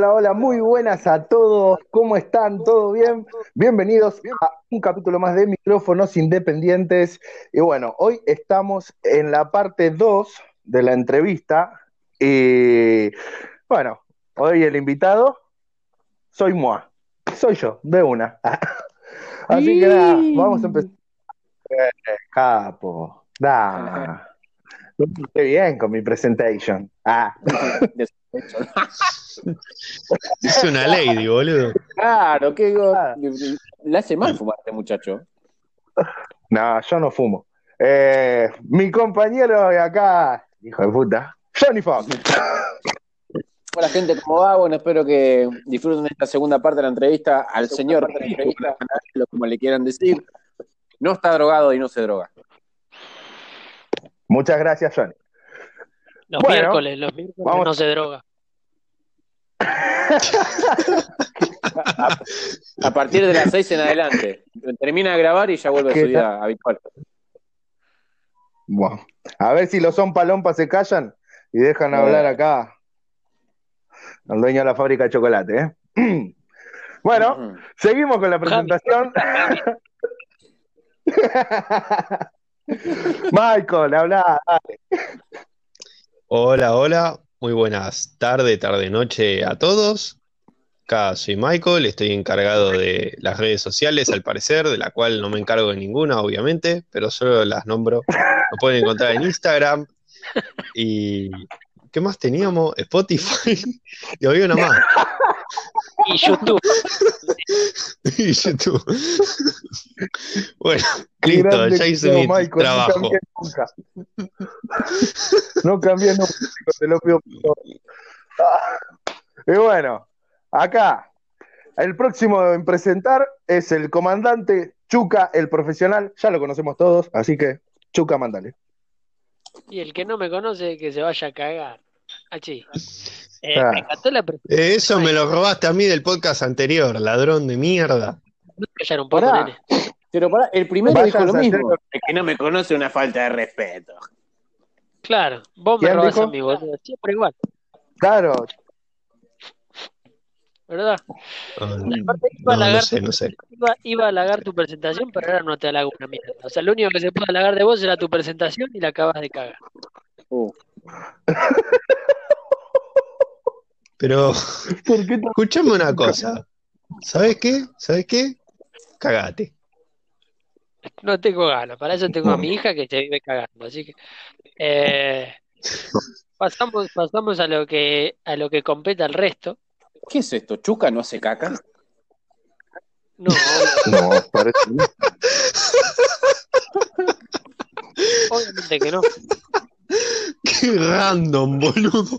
Hola, hola, muy buenas a todos. ¿Cómo están? ¿Todo bien? Bienvenidos a un capítulo más de Micrófonos Independientes. Y bueno, hoy estamos en la parte 2 de la entrevista. Y bueno, hoy el invitado soy Moa. Soy yo, de una. Así que nada, vamos a empezar. Sí. Capo. Da. Lo hice bien con mi presentation. Despecho. Es una lady, boludo. Claro, le hace mal fumar a este muchacho. No, yo no fumo. Mi compañero de acá, hijo de puta, Johnny Fox. Hola gente, ¿cómo va? Bueno, espero que disfruten de esta segunda parte de la entrevista al señor Piru, como le quieran decir. No está drogado y no se droga. Muchas gracias, Johnny. Los Bueno, miércoles vamos. no se droga. A partir de las 6 en adelante. Termina de grabar y ya vuelve a su vida habitual. Bueno, a ver si los son palompas se callan y dejan hablar acá al dueño de la fábrica de chocolate, ¿eh? Bueno, seguimos con la presentación. Michael, habla. Hola, hola. Muy buenas tarde, noche a todos. Acá soy Michael, estoy encargado de las redes sociales, al parecer, de la cual no me encargo de ninguna, obviamente, pero solo las nombro. Lo pueden encontrar en Instagram. ¿Y qué más teníamos? Spotify. Y había una más. Y YouTube. Y YouTube. Bueno, Qué listo, grande ya que hice sos, mi Michael, trabajo. no cambié nunca. No cambié nunca, te lo pido por favor. Y bueno, acá, el próximo en presentar es el comandante Chuca, el profesional. Ya lo conocemos todos, así que, Chuca, mándale. Y el que no me conoce, que se vaya a cagar. Achí. Me Ah, encantó la presentación. Eso me lo robaste a mí del podcast anterior, ladrón de mierda. ¿No te callar un poco, Pará, nene? pero pará, el primero Váyanse dijo lo a hacer mismo. El que no me conoce, una falta de respeto. Claro, vos me ¿Quién robás a dijo? mí, boludo. Siempre igual, Claro, ¿verdad? Aparte, No sé, no sé. iba a halagar tu presentación, pero ahora no te halago una mierda. O sea, lo único que se puede halagar de vos era tu presentación y la acabas de cagar. Pero, ¿por qué escuchame una cosa. ¿Sabes qué? ¿Sabes qué? Cagate. No tengo ganas, para eso tengo a mi hija que se vive cagando. Así que pasamos a lo que compete al resto. ¿Qué es esto? ¿Chuca no hace caca? No, No, parece. obviamente que no. Qué random, boludo.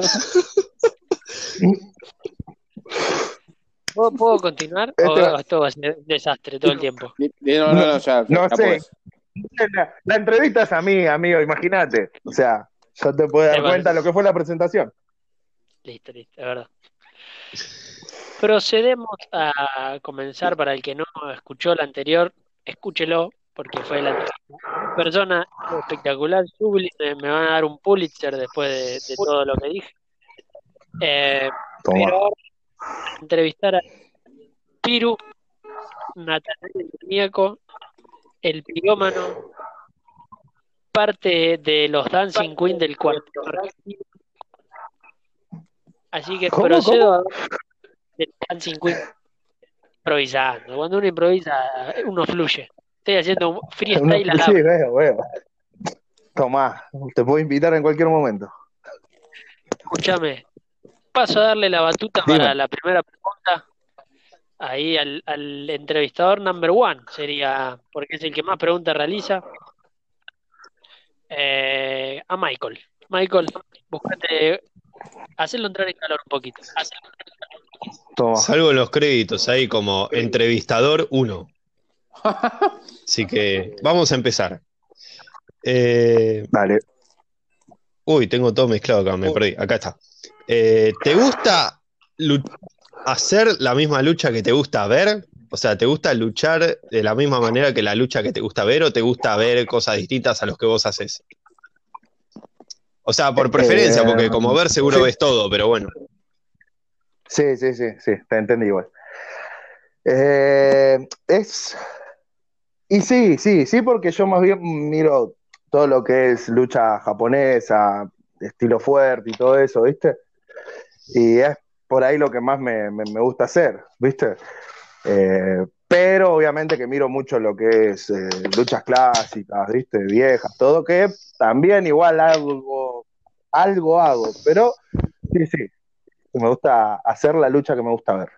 ¿Puedo continuar? Esto- ¿O esto va a ser un desastre todo el tiempo? No, ya No sé. podés. La entrevista es a mí, amigo, imagínate. O sea, ya te puedes dar Es verdad. cuenta de lo que fue la presentación. Listo, es verdad. Procedemos a comenzar. Para el que no escuchó la anterior, escúchelo, porque fue la persona espectacular, sublime. Me van a dar un Pulitzer después de todo lo que dije. Toma. Pero ahora entrevistar a Piru, Natanael Maníaco, el pirómano, parte de los Dancing Queen del cuarto. Así que ¿Cómo, procedo a hablar del Dancing Queen improvisando. Cuando uno improvisa, uno fluye. Estoy haciendo un freestyle al Sí, habla. veo. Tomá, te puedo invitar en cualquier momento. Escúchame, paso a darle la batuta Dime. para la primera pregunta. Ahí al entrevistador number one sería, porque es el que más preguntas realiza. A Michael. Michael, buscate, hacerlo entrar en calor un poquito. Toma. Salgo en los créditos ahí como entrevistador 1. Así que vamos a empezar. Dale. Uy, tengo todo mezclado acá, me perdí. Acá está. ¿Te gusta hacer la misma lucha que te gusta ver? O sea, ¿te gusta luchar de la misma manera que la lucha que te gusta ver o te gusta ver cosas distintas a los que vos haces? O sea, por preferencia, porque como ver seguro sí. ves todo, pero bueno. Sí, sí, sí, sí, te entendí igual. Eh, es, y sí, sí, sí, porque yo más bien miro todo lo que es lucha japonesa, estilo fuerte y todo eso, ¿viste? Y es por ahí lo que más me gusta hacer, ¿viste? Pero obviamente que miro mucho lo que es luchas clásicas, ¿viste? Viejas, todo que también igual algo hago, pero sí, sí, me gusta hacer la lucha que me gusta ver.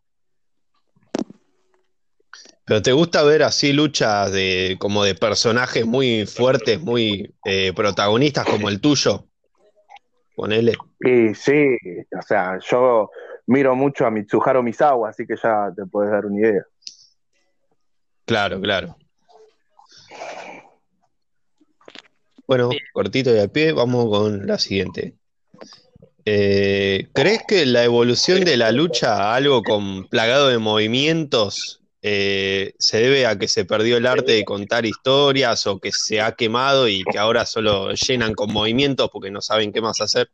¿Pero te gusta ver así luchas de como de personajes muy fuertes, muy protagonistas como el tuyo? Ponele. Y sí, o sea, yo miro mucho a Mitsuharu Misawa, así que ya te puedes dar una idea. Claro, claro. Bueno, Bien. cortito y al pie, vamos con la siguiente. ¿Crees que la evolución de la lucha a algo con plagado de movimientos se debe a que se perdió el arte de contar historias o que se ha quemado y que ahora solo llenan con movimientos porque no saben qué más hacer?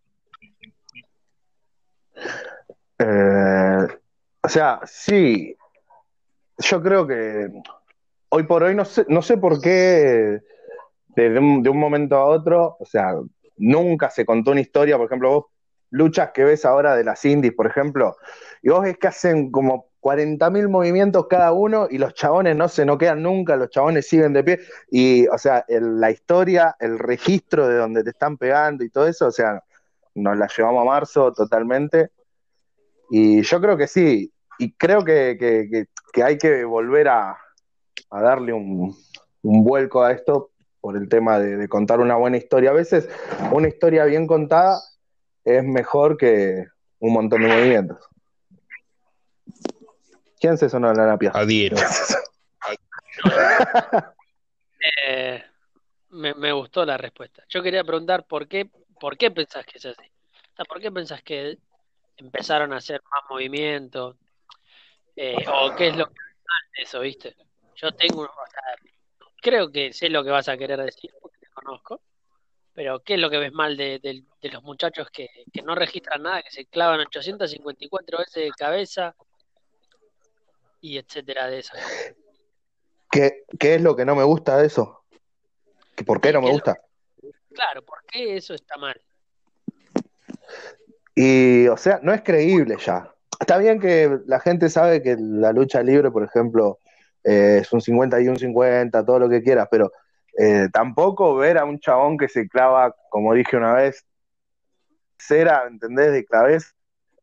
Eh, o sea, sí, yo creo que hoy por hoy no sé por qué de un momento a otro, o sea, nunca se contó una historia, por ejemplo, vos luchas que ves ahora de las indies, por ejemplo, y vos ves que hacen como 40.000 movimientos cada uno y los chabones no se noquean nunca, los chabones siguen de pie, y o sea, la historia, el registro de donde te están pegando y todo eso, o sea, nos la llevamos a marzo totalmente, y yo creo que sí, y creo que hay que volver a darle un vuelco a esto por el tema de contar una buena historia. A veces una historia bien contada es mejor que un montón de movimientos. ¿Quién se sonó la napia? Adhiero. Eh, me gustó la respuesta. Yo quería preguntar por qué pensás que es así. O sea, ¿por qué pensás que empezaron a hacer más movimientos? ¿O qué es lo que es eso, viste? Yo tengo, o sea, creo que sé lo que vas a querer decir porque te conozco, pero ¿qué es lo que ves mal de los muchachos que no registran nada, que se clavan 854 veces de cabeza y etcétera de esas cosas? ¿Qué es lo que no me gusta de eso? ¿Por qué Sí, no me gusta? claro, ¿por qué eso está mal? Y, o sea, no es creíble ya. Está bien que la gente sabe que la lucha libre, por ejemplo, es un 50 y un 50, todo lo que quieras, pero tampoco ver a un chabón que se clava, como dije una vez, cera, ¿entendés? De clavez,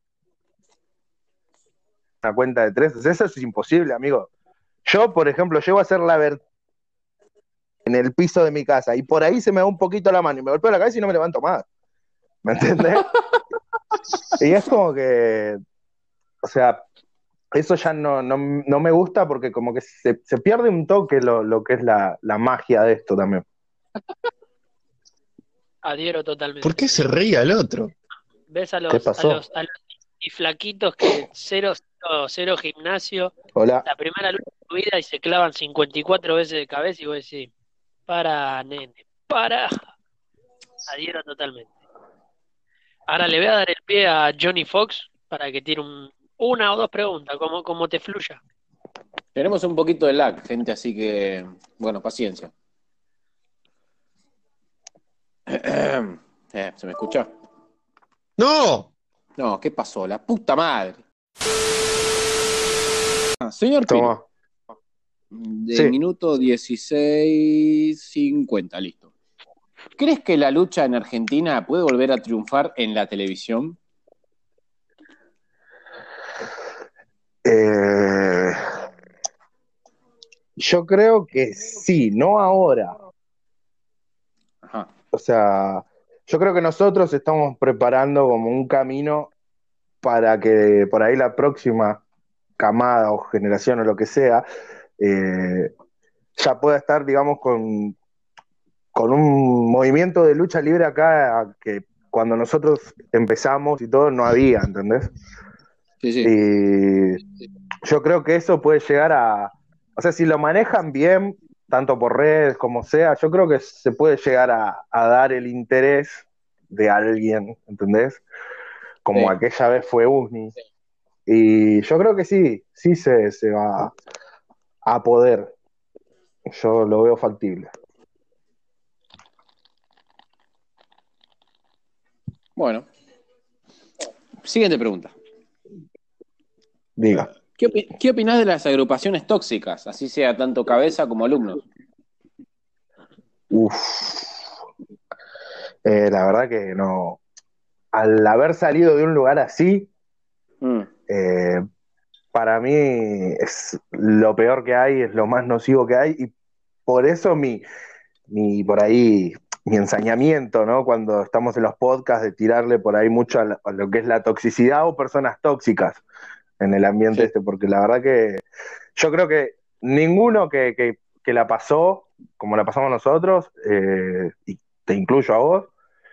una cuenta de tres. O sea, eso es imposible, amigo. Yo, por ejemplo, llego a hacer la vertical en el piso de mi casa y por ahí se me da un poquito la mano y me golpeo la cabeza y no me levanto más. ¿Me entendés? Y es como que, o sea, eso ya no me gusta porque como que se pierde un toque lo que es la magia de esto también. Adhiero ¿Por totalmente. qué se reía el otro? ¿Ves ¿Qué pasó? a los y flaquitos que cero gimnasio, Hola. la primera lucha de tu vida y se clavan 54 veces de cabeza y vos decís, para, nene, para. Adhiero totalmente. Ahora le voy a dar el pie a Johnny Fox para que tire una o dos preguntas, como te fluya. Tenemos un poquito de lag, gente, así que, bueno, paciencia. ¿Se me escucha? ¡No! No, ¿qué pasó? La puta madre. Señor Piri, Toma. de Sí. minuto 16:50, listo. ¿Crees que la lucha en Argentina puede volver a triunfar en la televisión? Eh, yo creo que sí, no ahora. Ajá. O sea, yo creo que nosotros estamos preparando como un camino para que por ahí la próxima camada o generación o lo que sea eh, ya pueda estar, digamos, con un movimiento de lucha libre acá que cuando nosotros empezamos y todo no había, ¿entendés? Sí, sí. Y yo creo que eso puede llegar o sea, si lo manejan bien, tanto por redes como sea, yo creo que se puede llegar a dar el interés de alguien, ¿entendés? Como Sí. aquella vez fue Usni. Y yo creo que sí se va a poder. Yo lo veo factible. Bueno, siguiente pregunta. Diga. ¿Qué opinás de las agrupaciones tóxicas, así sea tanto cabeza como alumnos? Uf. La verdad que no. Al haber salido de un lugar así, eh, para mí es lo peor que hay, es lo más nocivo que hay, y por eso por ahí, mi ensañamiento, ¿no? Cuando estamos en los podcasts, de tirarle por ahí mucho a lo que es la toxicidad o personas tóxicas en el ambiente Sí. porque la verdad que yo creo que ninguno que la pasó como la pasamos nosotros, y te incluyo a vos,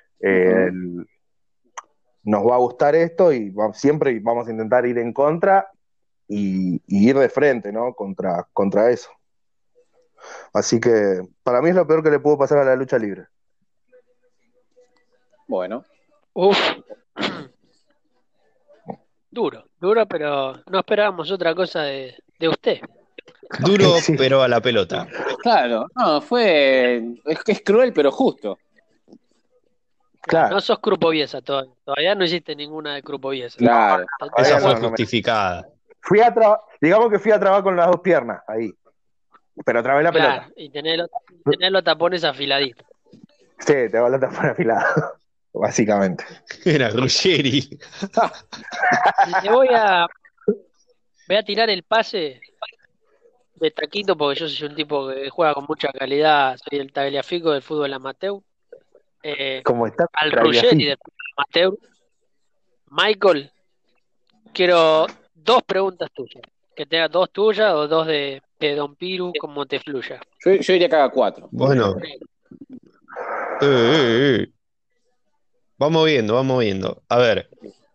nos va a gustar esto y siempre vamos a intentar ir en contra y ir de frente, ¿no? Contra eso. Así que para mí es lo peor que le pudo pasar a la lucha libre. Bueno. Uf. Duro, pero no esperábamos otra cosa de usted. Duro, Sí. pero a la pelota. Claro, no, es cruel pero justo. Claro. No sos Crupoviesa todavía no hiciste ninguna de Crupoviesa. Claro. Esa fue no me- justificada. Digamos que fui a trabajar con las dos piernas ahí, pero trabé la pelota. Y tener los tapones afiladitos. Sí, te va la tapa afilada, básicamente. Era Ruggeri. Le voy a tirar el pase de taquito porque yo soy un tipo que juega con mucha calidad, soy el Tagliafico del fútbol amateur. Como está Al Ruggeri del fútbol amateur. Michael, quiero 2 preguntas tuyas. Que tengas 2 tuyas o 2 de Don Piru, como te fluya. Yo diría que haga 4. Bueno. Vamos viendo. A ver.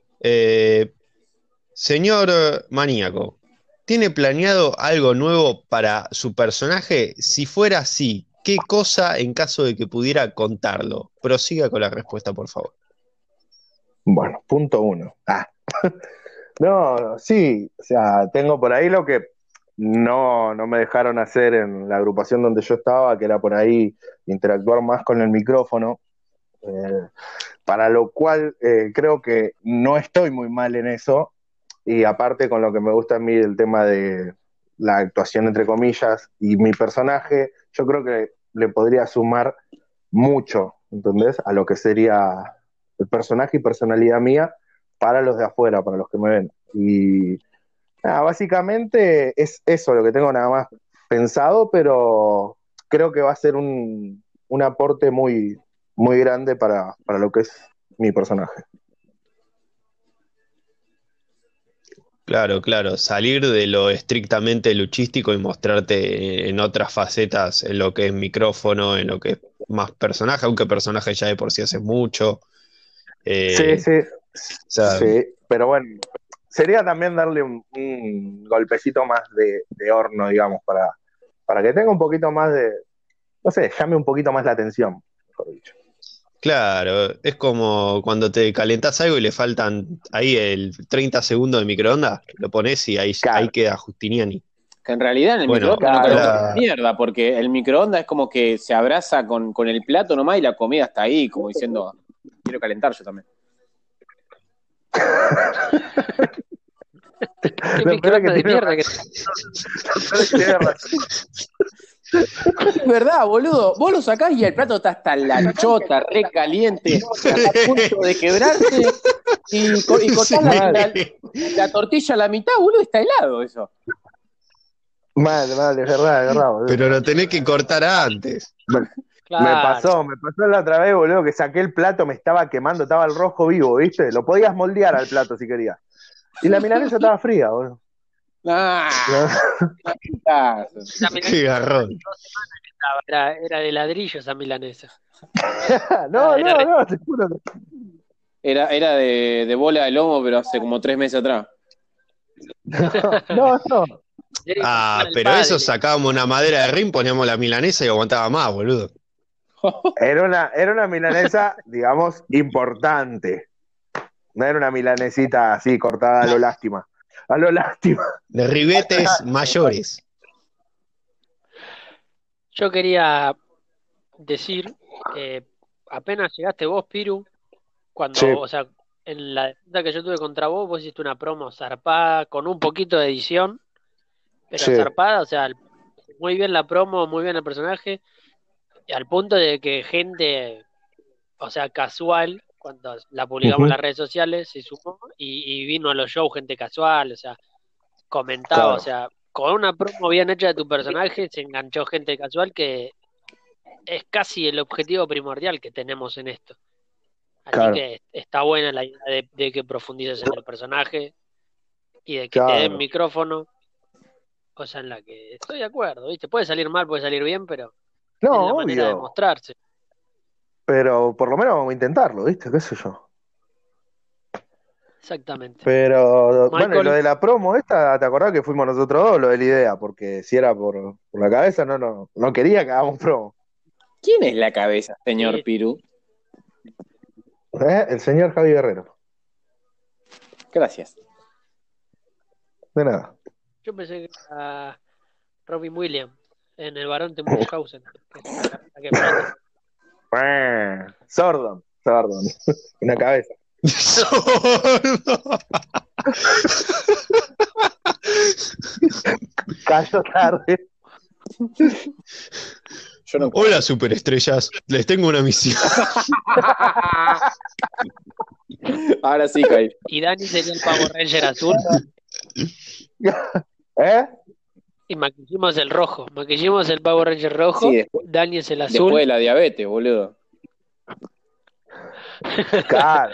Señor Maníaco, ¿tiene planeado algo nuevo para su personaje? Si fuera así, ¿qué cosa en caso de que pudiera contarlo? Prosiga con la respuesta, por favor. Bueno, punto 1. No, sí, o sea, tengo por ahí lo que no me dejaron hacer en la agrupación donde yo estaba, que era por ahí interactuar más con el micrófono, para lo cual creo que no estoy muy mal en eso, y aparte con lo que me gusta a mí el tema de la actuación entre comillas y mi personaje, yo creo que le podría sumar mucho, ¿entendés? A lo que sería el personaje y personalidad mía para los de afuera, para los que me ven. Y nada, básicamente es eso lo que tengo nada más pensado, pero creo que va a ser un aporte muy, muy grande para lo que es mi personaje. Claro, salir de lo estrictamente luchístico y mostrarte en otras facetas, en lo que es micrófono, en lo que es más personaje, aunque personaje ya de por sí hace mucho. Sí, O sea, sí, pero bueno, sería también darle un golpecito más de horno, digamos, para que tenga un poquito más de, no sé, llame un poquito más la atención, mejor dicho. claro, es como cuando te calentás algo y le faltan ahí el 30 segundos de microondas, lo pones y ahí Claro. queda Justiniani. Que en realidad en el Bueno, microondas no claro. calentás mierda, porque el microondas es como que se abraza con el plato nomás y la comida está ahí, como diciendo, quiero calentar yo también. ¿Qué No, microondas de mierda que Tiene razón. Es verdad, boludo. Vos lo sacás y el plato está hasta la chota, re caliente, a punto de quebrarse. Y cortás Sí. la tortilla a la mitad, boludo, está helado eso. Mal, es verdad, boludo. Pero lo tenés que cortar antes. Claro. Me pasó la otra vez, boludo, que saqué el plato, me estaba quemando, estaba el rojo vivo, ¿viste? Lo podías moldear al plato si querías. Y la milanesa estaba fría, boludo. Ah, Esa milanesa Qué garrón. era de ladrillo esa milanesa. No, te juro. era de bola de lomo, pero hace como 3 meses atrás. No. Pero eso sacábamos una madera de rin, poníamos la milanesa y aguantaba más, boludo. Era una milanesa, digamos, importante. No era una milanesita así, cortada a lo lástima. A lo lástima. De ribetes mayores. Yo quería decir que apenas llegaste vos, Piru, cuando, Sí. o sea, en la defensa que yo tuve contra vos hiciste una promo zarpada con un poquito de edición, pero Sí. zarpada, o sea, muy bien la promo, muy bien el personaje, al punto de que gente, o sea, casual, cuando la publicamos en las redes sociales, se sumó y vino a los shows gente casual, o sea, comentaba, Claro. o sea, con una promo bien hecha de tu personaje se enganchó gente casual que es casi el objetivo primordial que tenemos en esto. Así Claro. que está buena la idea de que profundices en el personaje y de que te Claro. den micrófono, cosa en la que estoy de acuerdo, ¿viste? Puede salir mal, puede salir bien, pero es No, la manera de obvio. mostrarse. Pero por lo menos vamos a intentarlo, ¿viste? ¿Qué sé yo? Exactamente. Pero, bueno, y Michael, lo de la promo esta, ¿te acordás que fuimos nosotros dos? Lo de la idea, porque si era por la cabeza, no quería que hagamos promo. ¿Quién es la cabeza, señor Sí. Piru? El señor Javi Guerrero. Gracias. De nada. Yo pensé que era Robin Williams en El Barón de Munchausen. Sordon. Una cabeza. Cayó tarde. Yo no Hola, superestrellas. Les tengo una misión. Ahora sí, Kai. Y Dani sería el Power Ranger azul ¿Eh? y maquillimos el rojo. Maquillimos el Power Ranger rojo, Sí, después, Dani es el azul. después de la diabetes, boludo. Claro.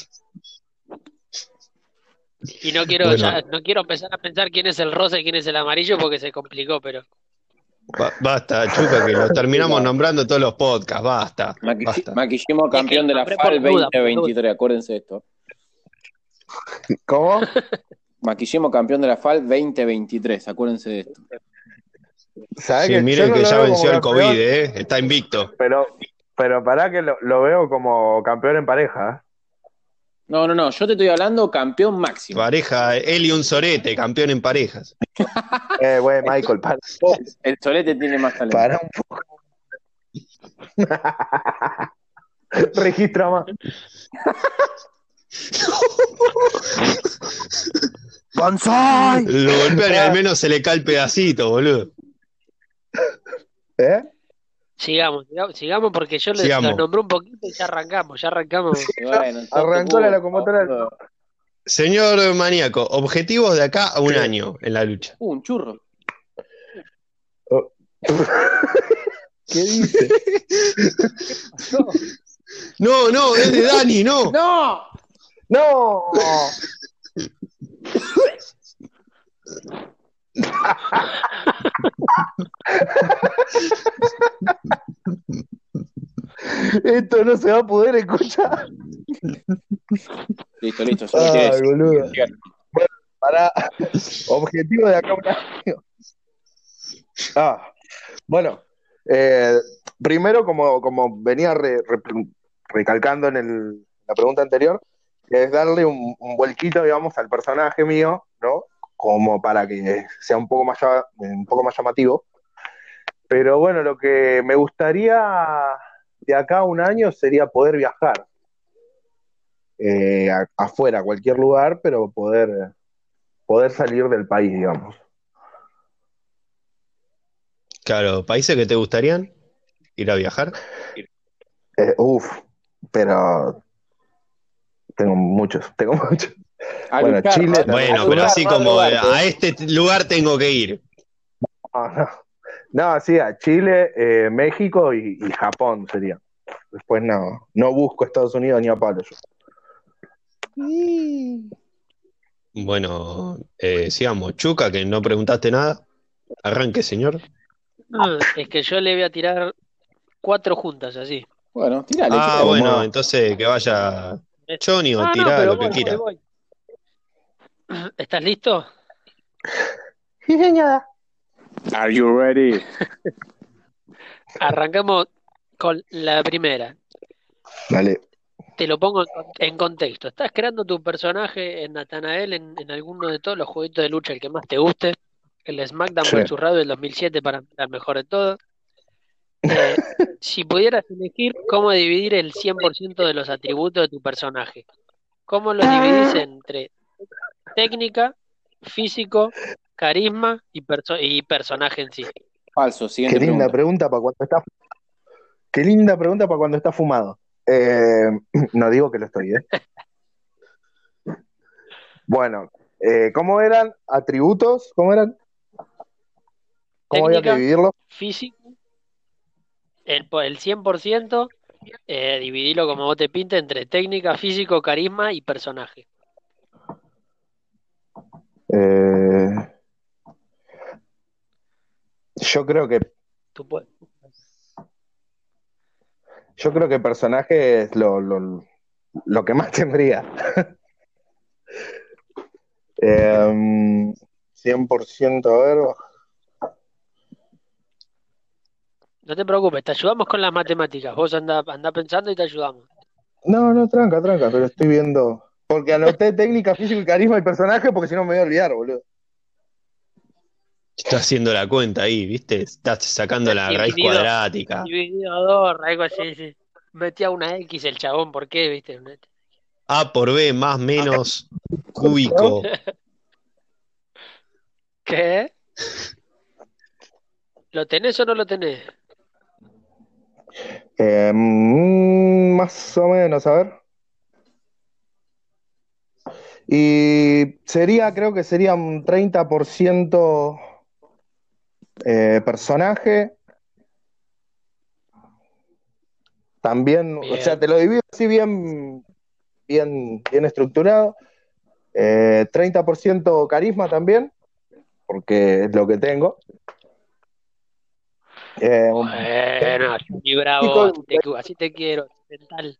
Y no quiero, Bueno. no quiero empezar a pensar quién es el rosa y quién es el amarillo porque se complicó, pero Basta, Chuca, que lo terminamos nombrando todos los podcasts. Basta. Maquillimo campeón Es que de la nombré FAL por duda, 2023, acuérdense de esto. ¿Cómo? Maquillimo campeón de la FAL 2023, acuérdense de esto. ¿Sabés Sí, que miren yo no que lo ya veo venció como el COVID, campeón, Está invicto. pero pará que lo veo como campeón en pareja. No, yo te estoy hablando campeón máximo. Pareja, él y un sorete, campeón en parejas. Güey, Michael, para un poco. El solete tiene más talento. Para un poco. Registra más. ¡Bonsai! Lo golpean y al menos se le cae el pedacito, boludo. ¿Eh? sigamos porque yo Sigamos. lo nombré un poquito y ya arrancamos. Y bueno, entonces, Arrancó la locomotora. boludo. Señor maníaco, objetivos de acá a un ¿Qué? año en la lucha. Un churro. ¿Qué dice? No, es de Dani, no. ¡No! ¡No! Esto no se va a poder escuchar. Listo. Solo quiere Ay, decir. boludo. Para objetivo de acá a un año. Bueno, primero, como venía recalcando en la pregunta anterior, es darle un vuelquito, digamos, al personaje mío, ¿no? Como para que sea un poco más llamativo. Pero bueno, lo que me gustaría de acá a un año sería poder viajar afuera, a cualquier lugar, pero poder salir del país, digamos. Claro, ¿países que te gustarían ir a viajar? Pero tengo muchos. A Bueno, luchar, Chile. ¿no? Bueno, A pero luchar, así no a como drogarte. a este lugar tengo que ir. No, sí, a Chile, México y Japón sería. Después no busco Estados Unidos ni a palo yo. Bueno, sigamos. Chuca, que no preguntaste nada. Arranque, señor. Es que yo le voy a tirar 4 juntas, así. Bueno, tirale. Ah, ¿Cómo? bueno, entonces que vaya Johnny o tirá pero lo que quiera. voy. ¿Estás listo? Sí, señora. Are you ready? Arrancamos con la primera. Dale. Te lo pongo en contexto. Estás creando tu personaje en Nathanael en alguno de todos los jueguitos de lucha, el que más te guste. El SmackDown Sí. vs. Raw del 2007 para mí era el mejor de todos. Eh, si pudieras elegir cómo dividir el 100% de los atributos de tu personaje, ¿cómo los dividís entre técnica, físico, carisma y personaje en sí? Falso, Qué siguiente linda pregunta. pregunta para cuando está, qué linda pregunta para cuando está fumado. No digo que lo estoy, ¿eh? Bueno, ¿cómo eran? ¿Atributos? ¿Cómo eran? ¿Cómo había que Técnica, dividirlo? físico, el 100%, dividilo como vos te pinte entre técnica, físico, carisma y personaje. Eh, yo creo que Tú puedes. personaje es lo que más tendría. 100%, a ver. No te preocupes, te ayudamos con las matemáticas. Vos andá pensando y te ayudamos. No, tranca, pero estoy viendo. Porque anoté técnica, físico y carisma y personaje, porque si no me voy a olvidar, boludo. Está haciendo la cuenta ahí, ¿viste? Estás sacando la raíz Dividido, cuadrática. dividido a dos, algo así, sí. Metía una X el chabón, ¿por qué? ¿Viste? A por B más menos cúbico. ¿Qué? ¿Lo tenés o no lo tenés? Más o menos, a ver. Y creo que sería un 30% personaje. También, o sea, Bien. te lo divido así bien estructurado. 30% carisma también, porque es lo que tengo. Bueno, Johnny Bravo, Físico, así te quiero. Mental.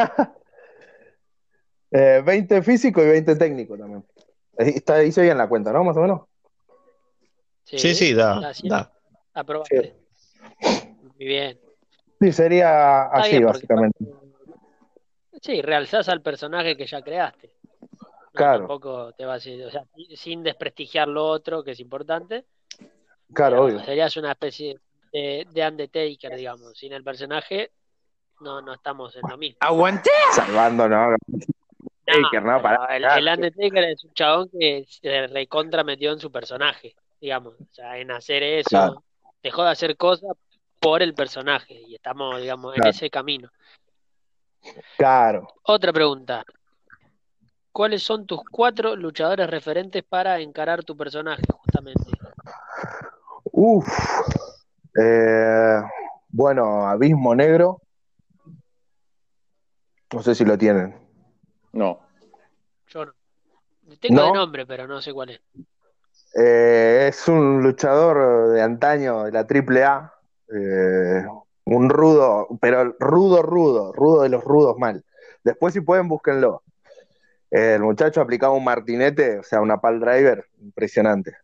20 físico y 20 técnico también. Hice bien la cuenta, ¿no? Más o menos. Sí, Sí, sí, da, está 100. da. Sí, Aprobaste. Muy bien. sí, sería Está así, bien porque básicamente. sí, realzás al personaje que ya creaste. No, Claro, tampoco te vas a ir, o sea, sin desprestigiar lo otro que es importante, claro, pero obvio. serías una especie de Undertaker, digamos. Sin el personaje no estamos en lo mismo. ¡Aguanté! Salvando, ¿no? No, Taker, ¿no? Pará, pero el pará. Undertaker es un chabón que se recontra metió en su personaje, digamos. O sea, en hacer Claro, eso, dejó de hacer cosas por el personaje y estamos, digamos, en claro, ese camino. claro. Otra pregunta. ¿Cuáles son tus 4 luchadores referentes para encarar tu personaje, justamente? Uf. Eh, bueno, Abismo Negro, no sé si lo tienen. No. Yo no. Tengo de ¿No? nombre, pero no sé cuál es. Es un luchador de antaño de la AAA. Un rudo, pero rudo de los rudos mal. Después, si pueden, búsquenlo. El muchacho aplicaba un martinete, o sea, una pal driver, impresionante.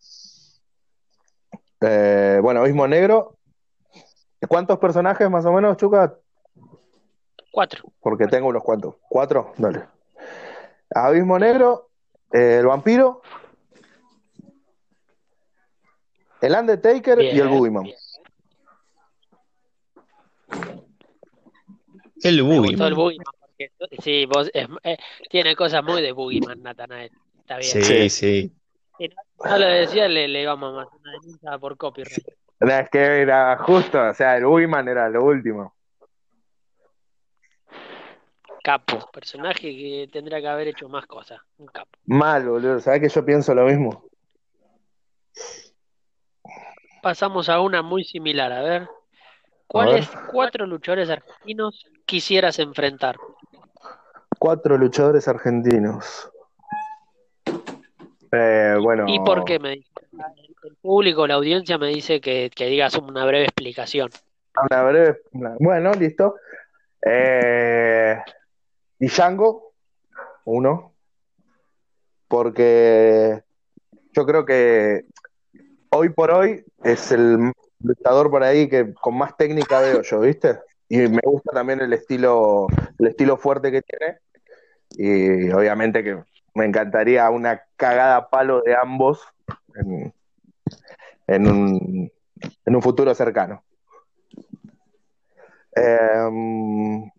Bueno, Abismo Negro. ¿Cuántos personajes más o menos, Chuca? 4. Porque tengo unos cuantos. ¿Cuatro? Dale. Abismo Negro, el vampiro, el Undertaker y el Bien. Boogeyman. El Me gustó el Boogeyman. Boogeyman porque sí, tiene cosas muy de Boogeyman, Nathanael. Está bien. Sí. Sí, sí. Si no lo decía, le íbamos a mandar una denuncia por copyright. Es que era justo, o sea, el Boogeyman era lo último. Capo, personaje que tendría que haber hecho más cosas. Un capo. Mal, boludo. ¿Sabés que yo pienso lo mismo? Pasamos a una muy similar. A ver, A ver, ¿cuáles 4 luchadores argentinos quisieras enfrentar? 4 luchadores argentinos. ¿Y por qué? Bueno, Me dice. El público, la audiencia me dice que digas una breve explicación. una breve. Bueno, listo. Eh, Django, uno, porque yo creo que hoy por hoy es el luchador por ahí que con más técnica veo yo, ¿viste? Y me gusta también el estilo fuerte que tiene. Y obviamente que me encantaría una cagada a palo de ambos en, en un, en un futuro cercano. Eh,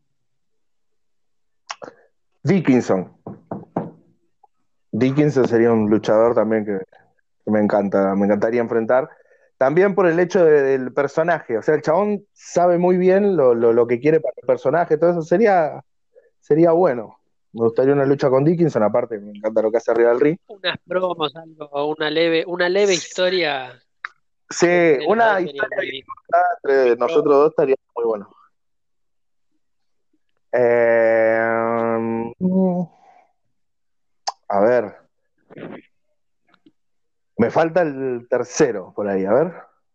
Dickinson. Dickinson sería un luchador también que me encantaría enfrentar. También por el hecho del personaje, o sea, el chabón sabe muy bien lo que quiere para el personaje, todo eso sería bueno. Me gustaría una lucha con Dickinson, aparte me encanta lo que hace arriba del ring. Unas promos, algo, una leve historia Sí, entre los una dos sería historia muy bien bien. entre nosotros dos estaría muy bueno. A ver, me falta el tercero por ahí, a ver.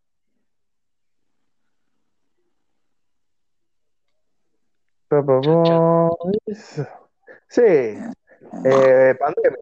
Pa, pa, Chan, chan. pa. Sí, pandemia.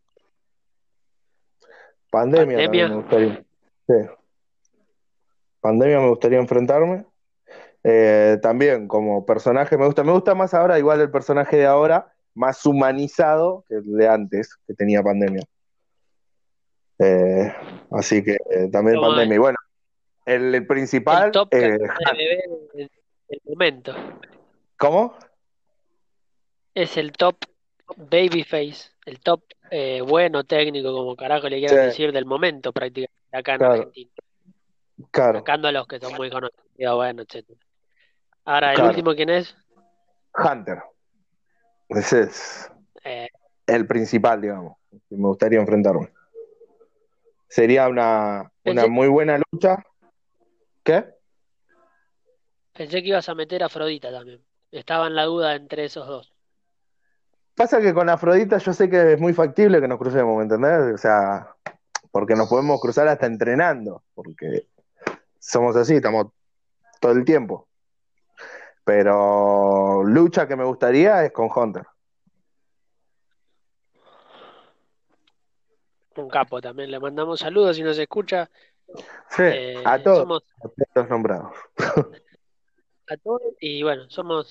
Pandemia también Pandemia. me gustaría. Sí, pandemia me gustaría enfrentarme. También como personaje me gusta más ahora, igual el personaje de ahora, más humanizado que el de antes, que tenía pandemia. Eh, Así que también Como pandemia. Y bueno, el el principal, top carita de bebé del momento. ¿cómo? Es el top babyface, el top bueno técnico, como carajo le Sí, quieran decir, del momento prácticamente acá en claro, Argentina. claro, Sacando a los que son muy conocidos, bueno, etcétera. Ahora, el claro. último, ¿quién es? Hunter, ese es Eh, el principal, digamos, que me gustaría enfrentarme. Sería una pensé, muy buena lucha. ¿Qué? pensé que ibas a meter a Afrodita también. Estaba en la duda entre esos dos. Pasa que con Afrodita yo sé que es muy factible que nos crucemos, ¿me entendés? O sea, porque nos podemos cruzar hasta entrenando, porque somos así, estamos todo el tiempo. Pero lucha que me gustaría es con Hunter. Un capo también. Le mandamos saludos si nos escucha. Sí, Somos a todos los nombrados. a todos y bueno,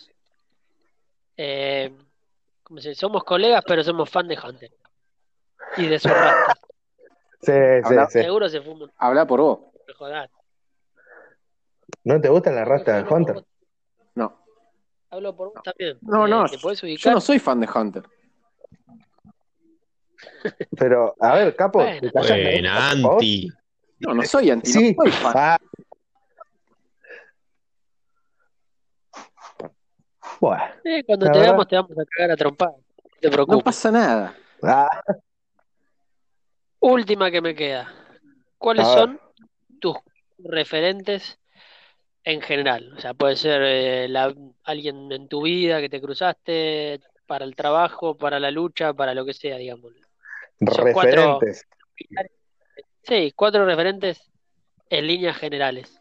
eh, ¿cómo se dice? Somos colegas, pero somos fan de Hunter y de sus rastas. Sí, sí, Habla, sí. Seguro se fuma habla por vos. un joder. ¿No te gustan las No, yo rastas de hablo por Hunter? vos. No, Hablo por vos también. no, no, ¿Te podés yo no ubicar? soy fan de Hunter. Pero, a ver, capo, Bueno, ¿te callás la Buena, boca, por favor? Anti. No, no soy anti, no Sí. soy fan. Ah, bueno, cuando la te verdad. veamos te vamos a cagar a trompadas. No te No preocupes. pasa nada. Ah, Última que me queda. ¿Cuáles a ver. son tus referentes en general? O sea, puede ser alguien en tu vida que te cruzaste para el trabajo, para la lucha, para lo que sea, digamos. Esos cuatro, Referentes. sí, cuatro referentes en líneas generales.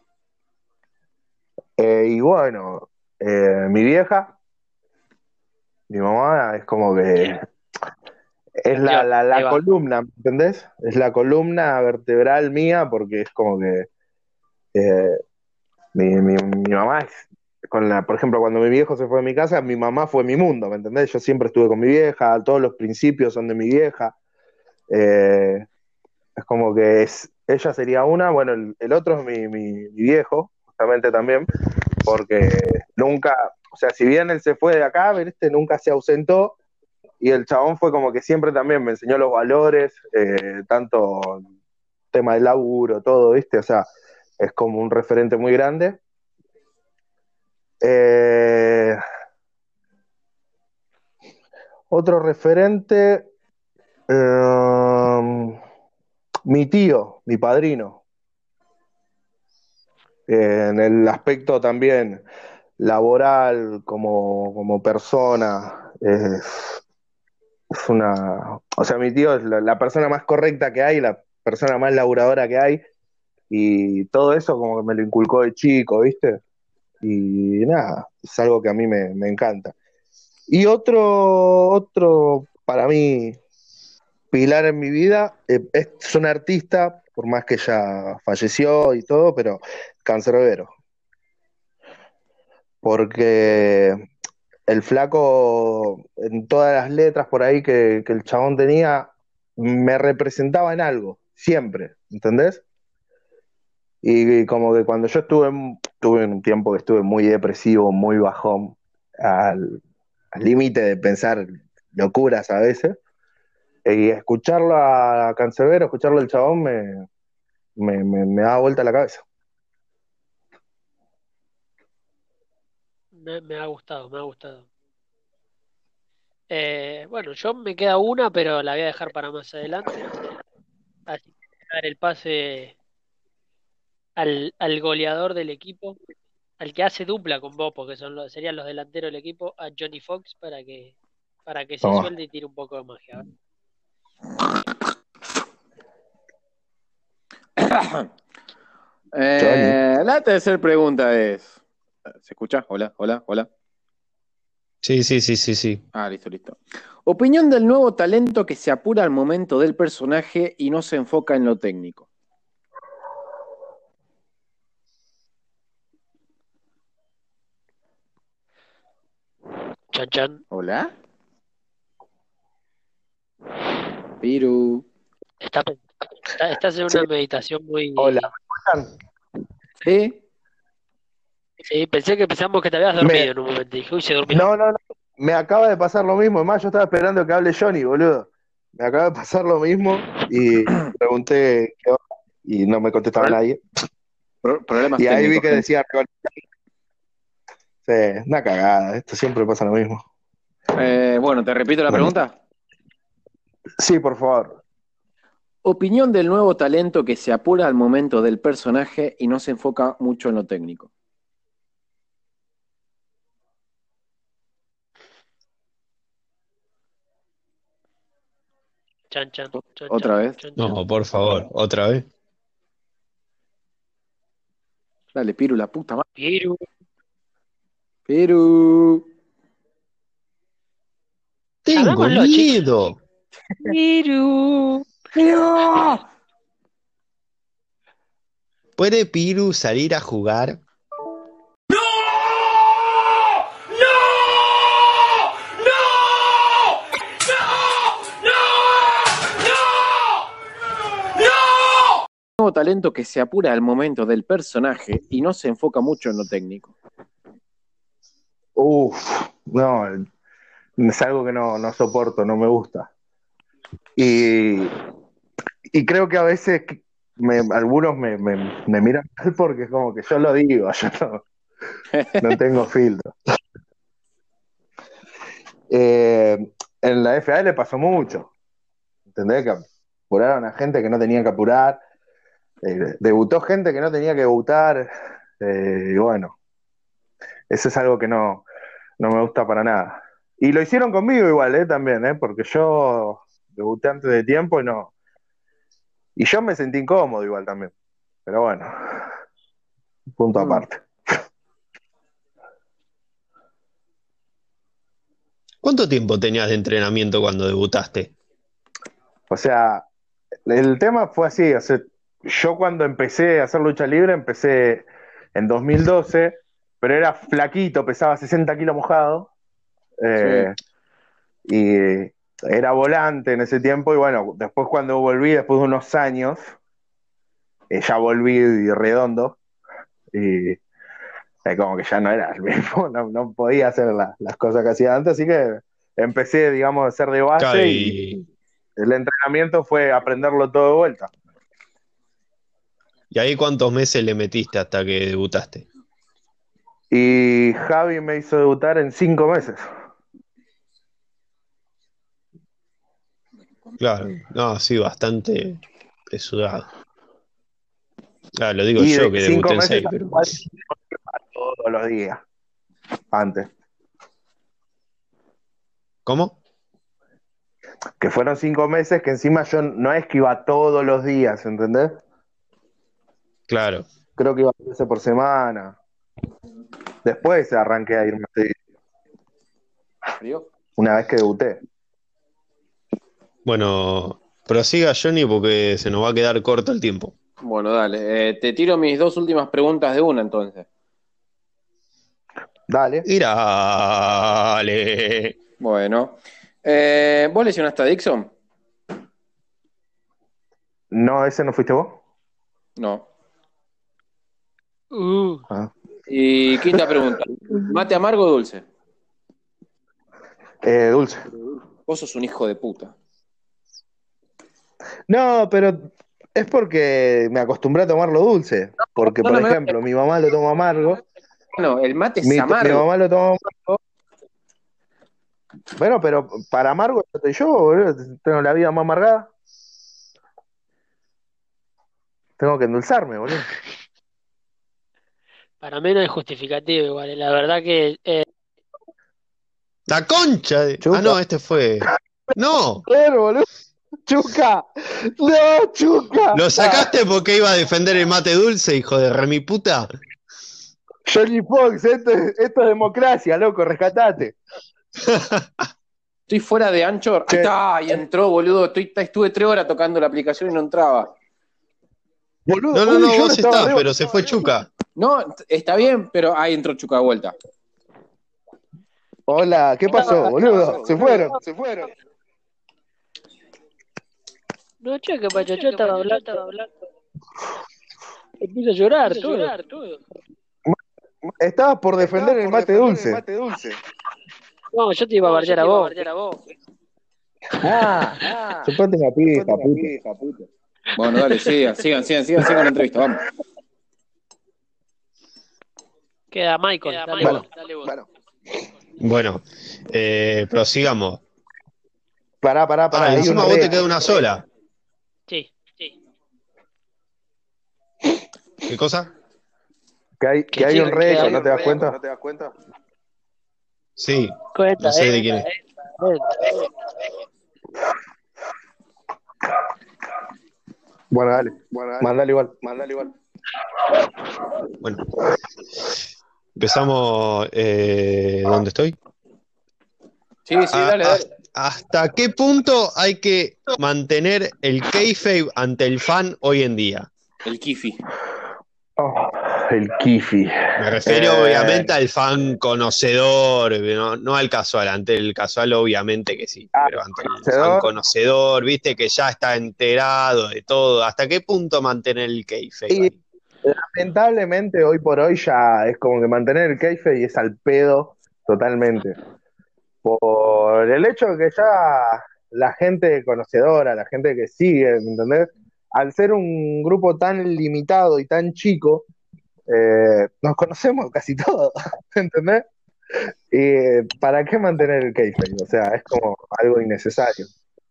Y bueno, mi vieja, mi mamá, es como que Bien, es campeón, ahí la va. columna, ¿me entendés? Es la columna vertebral mía porque es como que eh, mi mamá es, por ejemplo, cuando mi viejo se fue de mi casa, mi mamá fue mi mundo, ¿me entendés? Yo siempre estuve con mi vieja, todos los principios son de mi vieja. Eh, es como que ella sería una, bueno, el otro es mi viejo, justamente también, porque nunca, o sea, si bien él se fue de acá, ¿viste? Nunca se ausentó, y el chabón fue como que siempre también me enseñó los valores, tanto tema del laburo, todo, ¿viste? O sea, es como un referente muy grande. Eh, Otro referente, mi tío, mi padrino, en el aspecto también laboral, como persona, es una, o sea, mi tío es la persona más correcta que hay, la persona más laburadora que hay, y todo eso como que me lo inculcó de chico, ¿viste? Y nada, es algo que a mí me encanta. Y otro para mí pilar en mi vida, es un artista, por más que ya falleció y todo, pero Cancerbero. porque el flaco, en todas las letras por ahí que el chabón tenía, me representaba en algo, siempre, ¿entendés? Y como que cuando yo tuve un tiempo que estuve muy depresivo, muy bajón, al límite de pensar locuras a veces, y escucharlo a Canserbero, escucharlo al chabón, me daba vuelta la cabeza. Me ha gustado, me ha gustado. Bueno, yo me queda una, pero la voy a dejar para más adelante. Así que voy a dar el pase al goleador del equipo, al que hace dupla con vos, porque serían los delanteros del equipo, a Johnny Fox, para que se Toma. suelte y tire un poco de magia. A ver. Johnny. La tercera pregunta es. ¿Se escucha? Hola, hola, hola. Sí, sí, sí, sí, sí. Listo, listo. Opinión del nuevo talento que se apura al momento del personaje y no se enfoca en lo técnico. Chan, chan. Hola. Piru. Estás en Sí, una meditación hola, muy... ¿me escuchan? ¿Sí? Sí, pensé que pensamos que te habías dormido en un momento. Dije, uy, se durmió. No, me acaba de pasar lo mismo. Además, yo estaba esperando que hable Johnny, boludo. Me acaba de pasar lo mismo y pregunté qué onda y no me contestaba Pro- nadie. Problemas Y ahí vi técnicos, que gente. decía, sí, una cagada, esto siempre pasa lo mismo. Bueno, te repito la Bueno, pregunta. sí, por favor. Opinión del nuevo talento que se apura al momento del personaje y no se enfoca mucho en lo técnico. Chan, chan, chan, chan, Otra vez. chan, chan. No, por favor, otra vez. Dale, Piru, la puta madre. Piru. Piru. Tengo Llamémoslo, chicos. miedo. Piru. ¡Piru! ¿Puede Piru salir a jugar? Nuevo talento que se apura al momento del personaje y no se enfoca mucho en lo técnico. No, es algo que no soporto, no me gusta. Y, y creo que a veces algunos me miran mal porque es como que yo lo digo, yo no tengo filtro. Eh, en la FA le pasó mucho, ¿entendés? Que apuraron a gente que no tenía que apurar, debutó gente que no tenía que debutar, y bueno, eso es algo que no me gusta para nada. Y lo hicieron conmigo igual, también, porque yo debuté antes de tiempo y no. Y yo me sentí incómodo igual también. Pero bueno, punto aparte. ¿Cuánto tiempo tenías de entrenamiento cuando debutaste? O sea, el tema fue así. O sea, yo cuando empecé a hacer lucha libre, empecé en 2012, pero era flaquito, pesaba 60 kilos mojado. Sí. Y era volante en ese tiempo. Y bueno, después cuando volví, después de unos años, ya volví redondo. Y como que ya no era el mismo, no podía hacer las cosas que hacía antes, así que empecé, digamos, a hacer de Claro, base y el entrenamiento fue aprenderlo todo de vuelta. ¿y ahí cuántos meses le metiste hasta que debutaste? Y Javi me hizo debutar en 5 meses. Claro, no, sí, bastante sudado. Ah, lo digo Y yo de que debuté 5 en meses 6, pero... todos los días, antes. ¿Cómo? Que fueron 5 meses que encima yo no es que iba todos los días, ¿entendés? Claro. Creo que iba 2 veces por semana. Después arranqué a ir más seguido, ¿Frío? una vez que debuté. Bueno, prosiga Johnny porque se nos va a quedar corto el tiempo. Bueno, dale. Te tiro mis dos últimas preguntas de una entonces. Dale. Y dale. Bueno. ¿Vos lesionaste a Dixon? No, ese no fuiste vos. No. Ah. Y quinta pregunta. ¿Mate amargo o dulce? Dulce. Vos sos un hijo de puta. No, pero es porque me acostumbré a tomarlo dulce. Porque, No, por no me ejemplo, mi mamá lo toma amargo. Bueno, el mate es Mi amargo. mamá lo toma amargo. Bueno, pero para amargo estoy yo, boludo. Tengo la vida más amargada. Tengo que endulzarme, boludo. Para mí no es justificativo igual. La verdad que La concha de... Ah, Chuca. no, este fue... No, Pero, boludo. Chuca. No, Chuca. lo sacaste porque iba a defender el mate dulce, hijo de remiputa. Johnny Fox, esto es democracia, loco, rescatate. Estoy fuera de Anchor. Ahí Che. está, y entró, boludo. Estuve 3 horas tocando la aplicación y no entraba. Boludo, No, uy, yo no vos estaba estás, arriba. pero se fue Chuca. No, está bien, pero ahí entró Chuca de vuelta. Hola, ¿qué pasó, boludo? Se fueron. no, che, que Pachachó estaba hablando. Empieza a llorar todo. Estabas por defender el mate dulce. No, yo te iba a bardear a vos. Chupate una pija, puto. Bueno, dale, sigan la entrevista, vamos. Queda Michael, dale vos. Bueno, prosigamos. Pará. hay Encima un vos te re- queda una sola. Sí. ¿Qué cosa? que hay un récord, ¿no te das cuenta? Sí, Cuenta, no sé de quién es. Bueno, dale. Mandale igual. Bueno, empezamos. ¿Dónde estoy? Sí, dale. ¿Hasta qué punto hay que mantener el kayfabe ante el fan hoy en día? El Kifi. Oh, el Kifi. Me refiero obviamente al fan conocedor, no al casual. Ante el casual obviamente que sí, pero ante el fan conocedor, viste que ya está enterado de todo. ¿Hasta qué punto mantener el kayfabe? Y lamentablemente hoy por hoy ya es como que mantener el kayfabe es al pedo totalmente. Por el hecho de que ya la gente conocedora, la gente que sigue, ¿me entendés? Al ser un grupo tan limitado y tan chico, nos conocemos casi todos, ¿entendés? Y ¿para qué mantener el kayfabe? O sea, es como algo innecesario,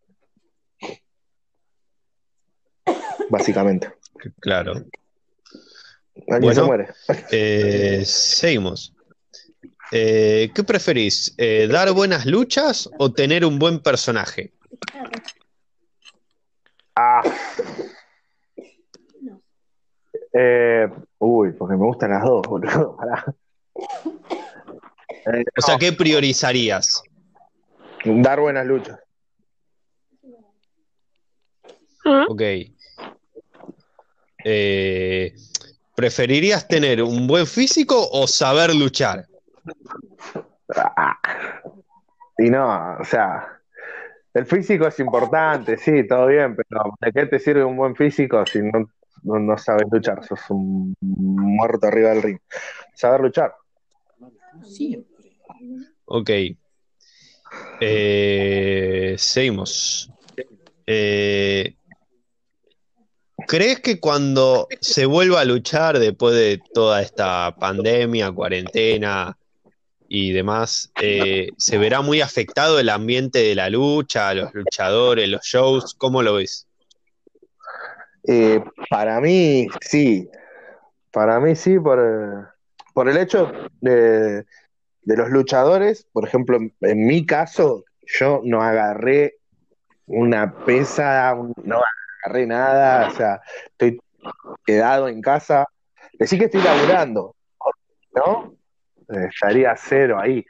básicamente. Claro. Alguien se muere. Seguimos. ¿Qué preferís? ¿Dar buenas luchas o tener un buen personaje? Porque me gustan las dos, boludo. Pará. O sea, ¿qué priorizarías? Dar buenas luchas. Ok. ¿Preferirías tener un buen físico o saber luchar? Y no, o sea, el físico es importante, sí, todo bien, pero ¿de qué te sirve un buen físico si no sabes luchar? Sos un muerto arriba del ring. Saber luchar. Siempre. Ok. Seguimos. ¿Crees que cuando se vuelva a luchar después de toda esta pandemia, cuarentena y demás, se verá muy afectado el ambiente de la lucha, los luchadores, los shows? ¿Cómo lo ves? Para mí sí. Para mí sí, por el hecho de los luchadores. Por ejemplo, en mi caso, yo no agarré una pesa, no agarré nada, o sea, estoy quedado en casa. Decí que estoy laburando, ¿no? Estaría cero ahí.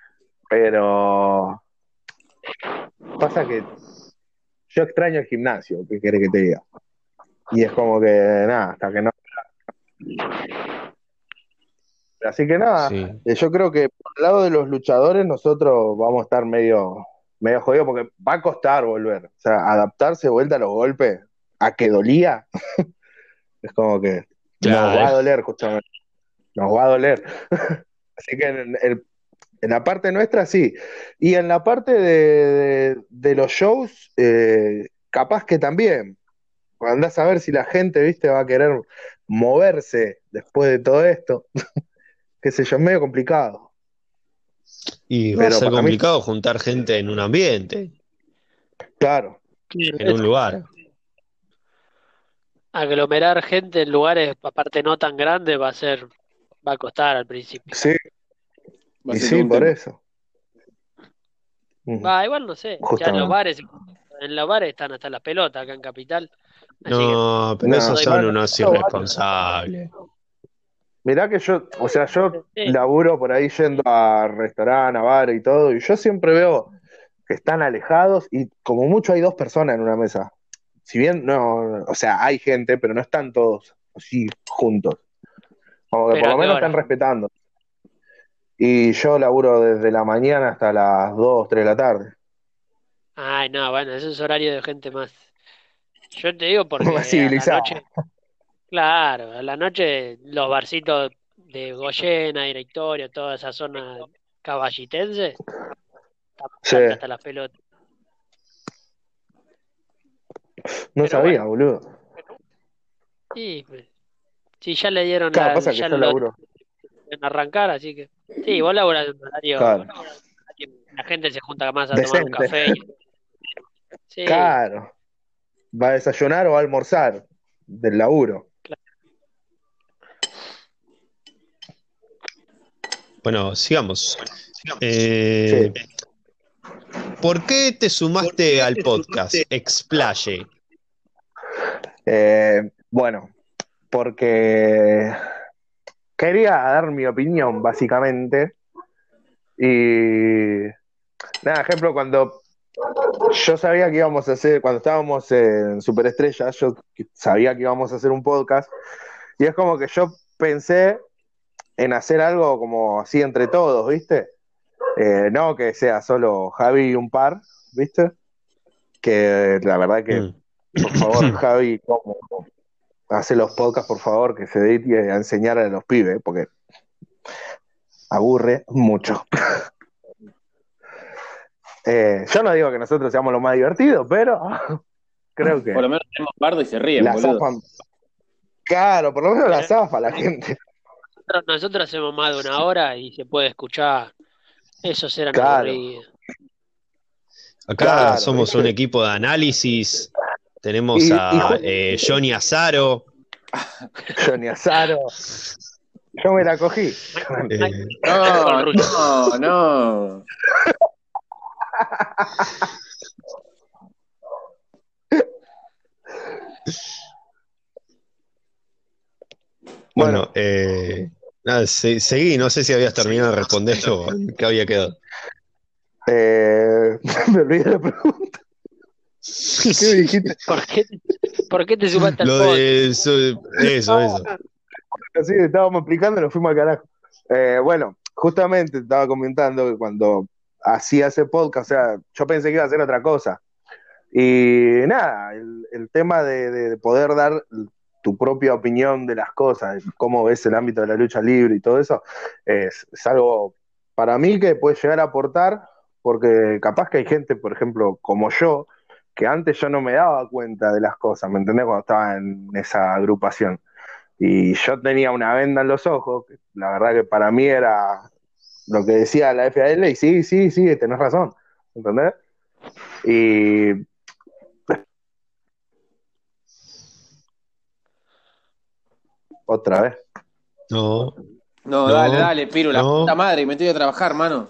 Pero pasa que yo extraño el gimnasio, ¿qué querés que te diga? Y es como que, nada, hasta que no. Así que nada, Sí. yo creo que por el lado de los luchadores nosotros vamos a estar medio jodidos porque va a costar volver. O sea, adaptarse de vuelta a los golpes, a que dolía, es como que nos va a Claro. doler justamente, nos va a doler. Así que en la parte nuestra sí. Y en la parte de los shows, capaz que también. Andás a ver si la gente, viste, va a querer moverse después de todo esto. Qué sé yo, es medio complicado. Y va a Pero ser para mí, complicado juntar gente en un ambiente, claro, en un lugar. Aglomerar gente en lugares, aparte no tan grandes, va a costar al principio. sí, Va a y ser todo sí, un por tema. eso. Ujú, Igual no sé, ya justamente. en los bares están hasta las pelotas acá en Capital, así que No, pero No, esos doy son más. unos irresponsables. mirá que yo, o sea, yo Sí, laburo por ahí yendo a restaurantes, a bares y todo, y yo siempre veo que están alejados y como mucho hay dos personas en una mesa. Si bien no, o sea, hay gente, pero no están todos así juntos. Como que por pero ¿a lo qué menos están hora? respetando. Y yo laburo desde la mañana hasta las 2 3 de la tarde. Ay, no, bueno, ese es horario de gente más. Yo te digo Más porque a la civilizado. noche, claro, a la noche los barcitos de Goyena, Directorio, toda esa zona caballitense, está Sí, bastante hasta las pelotas. no Pero sabía, bueno, boludo. y pues, sí, ya le dieron Claro, pasa que ya yo lo laburo. en arrancar, así que sí, vos laburás en un horario, Claro, la gente se junta más a tomar un decente. café. Sí, Claro. ¿Va a desayunar o va a almorzar? Del laburo. claro. Bueno, sigamos. Sí. Eh, ¿Por qué te sumaste al podcast Explaye? Bueno, porque quería dar mi opinión, básicamente. Y nada, ejemplo, cuando yo sabía que íbamos a hacer, cuando estábamos en Superestrella, yo sabía que íbamos a hacer un podcast. Y es como que yo pensé en hacer algo como así entre todos, ¿viste? No que sea solo Javi y un par, ¿viste? Que la verdad que, Mm. por favor, Javi, como hace los podcasts, por favor, que se dedique a enseñar a los pibes, porque aburre mucho. Yo no digo que nosotros seamos lo más divertidos, pero creo Por que lo menos tenemos bardo y se ríen, la boludo. zafan. Claro, por lo menos la Pero zafa la gente. nosotros hacemos más de una hora y se puede escuchar. Esos eran Claro, aburridos. Acá claro, somos un ¿viste? equipo de análisis. Tenemos Y a Johnny Azaro. Johnny Azaro, yo me la cogí. eh, Michael No, Russo. no, no. Bueno, bueno, nada, seguí. No sé si habías terminado de responder o en qué había quedado. me olvidé la pregunta. ¿Qué me dijiste? ¿Por qué, por qué te sumaste al Lo podcast? de eso. Así estábamos explicando y nos fuimos al carajo. Bueno, justamente estaba comentando que cuando hacía ese podcast, o sea, yo pensé que iba a hacer otra cosa. Y nada, el tema de poder dar tu propia opinión de las cosas, de cómo ves el ámbito de la lucha libre y todo eso, es algo para mí que puede llegar a aportar, porque capaz que hay gente, por ejemplo, como yo, que antes yo no me daba cuenta de las cosas, ¿me entendés? Cuando estaba en esa agrupación. Y yo tenía una venda en los ojos, que la verdad que para mí era lo que decía la FAL, y sí, sí, sí, tenés razón, ¿entendés? Y otra vez, No, No, dale, no, dale, Piru, la puta no. madre, me estoy a trabajar, mano.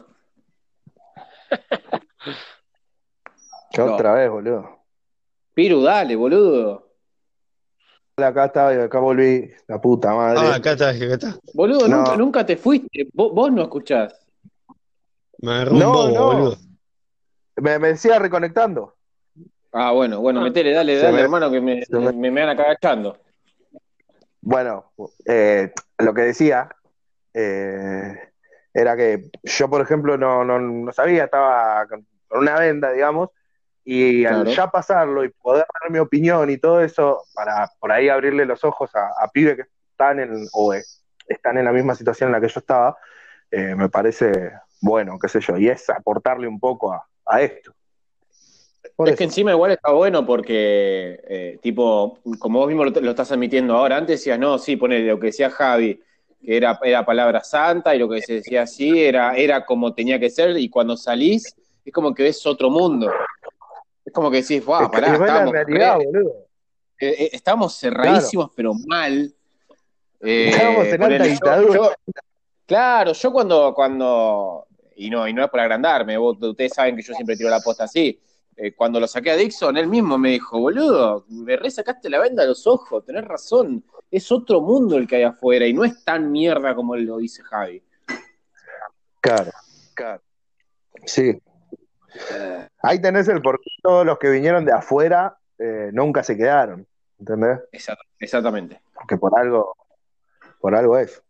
que No. otra vez, boludo. Piru, dale, boludo. Acá estaba y acá volví, la puta Ah, madre. acá está. Boludo, nunca, No, nunca te fuiste. Vos no escuchás. Me agarró un no, bobo, no, boludo. me decía reconectando. Ah, bueno, Ah, metele, dale, Se dale, me, hermano, que se me van a cagar echando. bueno, lo que decía eh, era que yo, por ejemplo, no sabía, estaba con una venda, digamos, y al Claro. ya pasarlo y poder dar mi opinión y todo eso, para por ahí abrirle los ojos a pibes que están en la misma situación en la que yo estaba, me parece bueno, qué sé yo, y es aportarle un poco a esto. Por Es que eso. encima igual está bueno porque, tipo, como vos mismo lo estás admitiendo ahora, antes decías, no, sí, ponele lo que decía Javi, que era palabra santa y lo que se decía así era como tenía que ser, y cuando salís es como que ves otro mundo. Es como que decís, wow, pará, Es ver la realidad, boludo. estamos Claro. cerradísimos, pero mal. Estábamos en alta Ponele, dictadura. claro, yo y no es por agrandarme, ustedes saben que yo siempre tiro la posta así. Cuando lo saqué a Dixon, él mismo me dijo, boludo, me resacaste la venda a los ojos, tenés razón, es otro mundo el que hay afuera y no es tan mierda como lo dice Javi. Claro, sí. Ahí tenés el porqué todos los que vinieron de afuera nunca se quedaron, ¿entendés? Exactamente. Porque por algo es.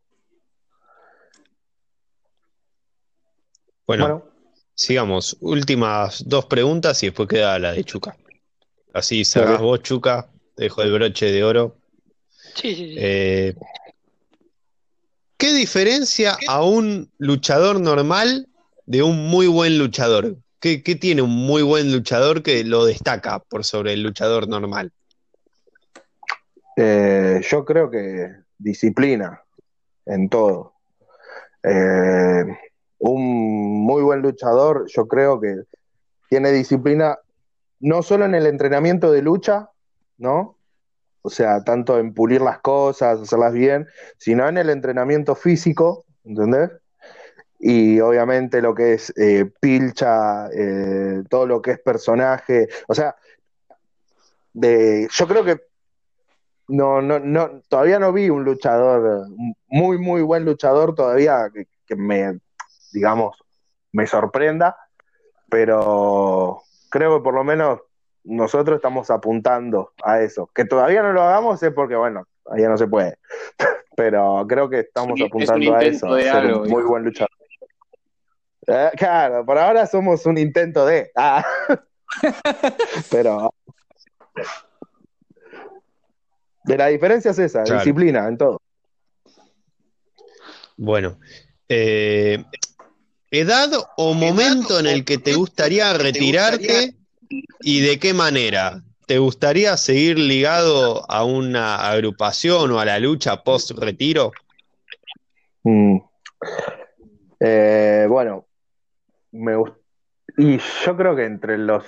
Bueno, Bueno, sigamos. Últimas dos preguntas y después queda la de Chuca. Así cerrás dale. vos, Chuca. Te dejo el broche de oro. Sí, sí, sí. Eh, ¿Qué diferencia a un luchador normal de un muy buen luchador? ¿Qué tiene un muy buen luchador que lo destaca por sobre el luchador normal? Yo creo que disciplina en todo. Eh, un muy buen luchador, yo creo que tiene disciplina no solo en el entrenamiento de lucha, ¿no? O sea, tanto en pulir las cosas, hacerlas bien, sino en el entrenamiento físico, ¿entendés? Y obviamente lo que es pilcha, todo lo que es personaje, o sea, yo creo que todavía no vi un luchador, muy, muy buen luchador todavía que digamos, me sorprenda, pero creo que por lo menos nosotros estamos apuntando a eso. Que todavía no lo hagamos es porque, bueno, todavía no se puede, pero creo que estamos Es un apuntando a eso, intento a de ser un algo, muy hijo. buen luchador. Claro, por ahora somos un intento pero de la diferencia es esa, Claro. disciplina en todo. Bueno. Eh, ¿Edad o momento en el que te gustaría retirarte y de qué manera? ¿Te gustaría seguir ligado a una agrupación o a la lucha post-retiro? Mm. Bueno, y yo creo que entre los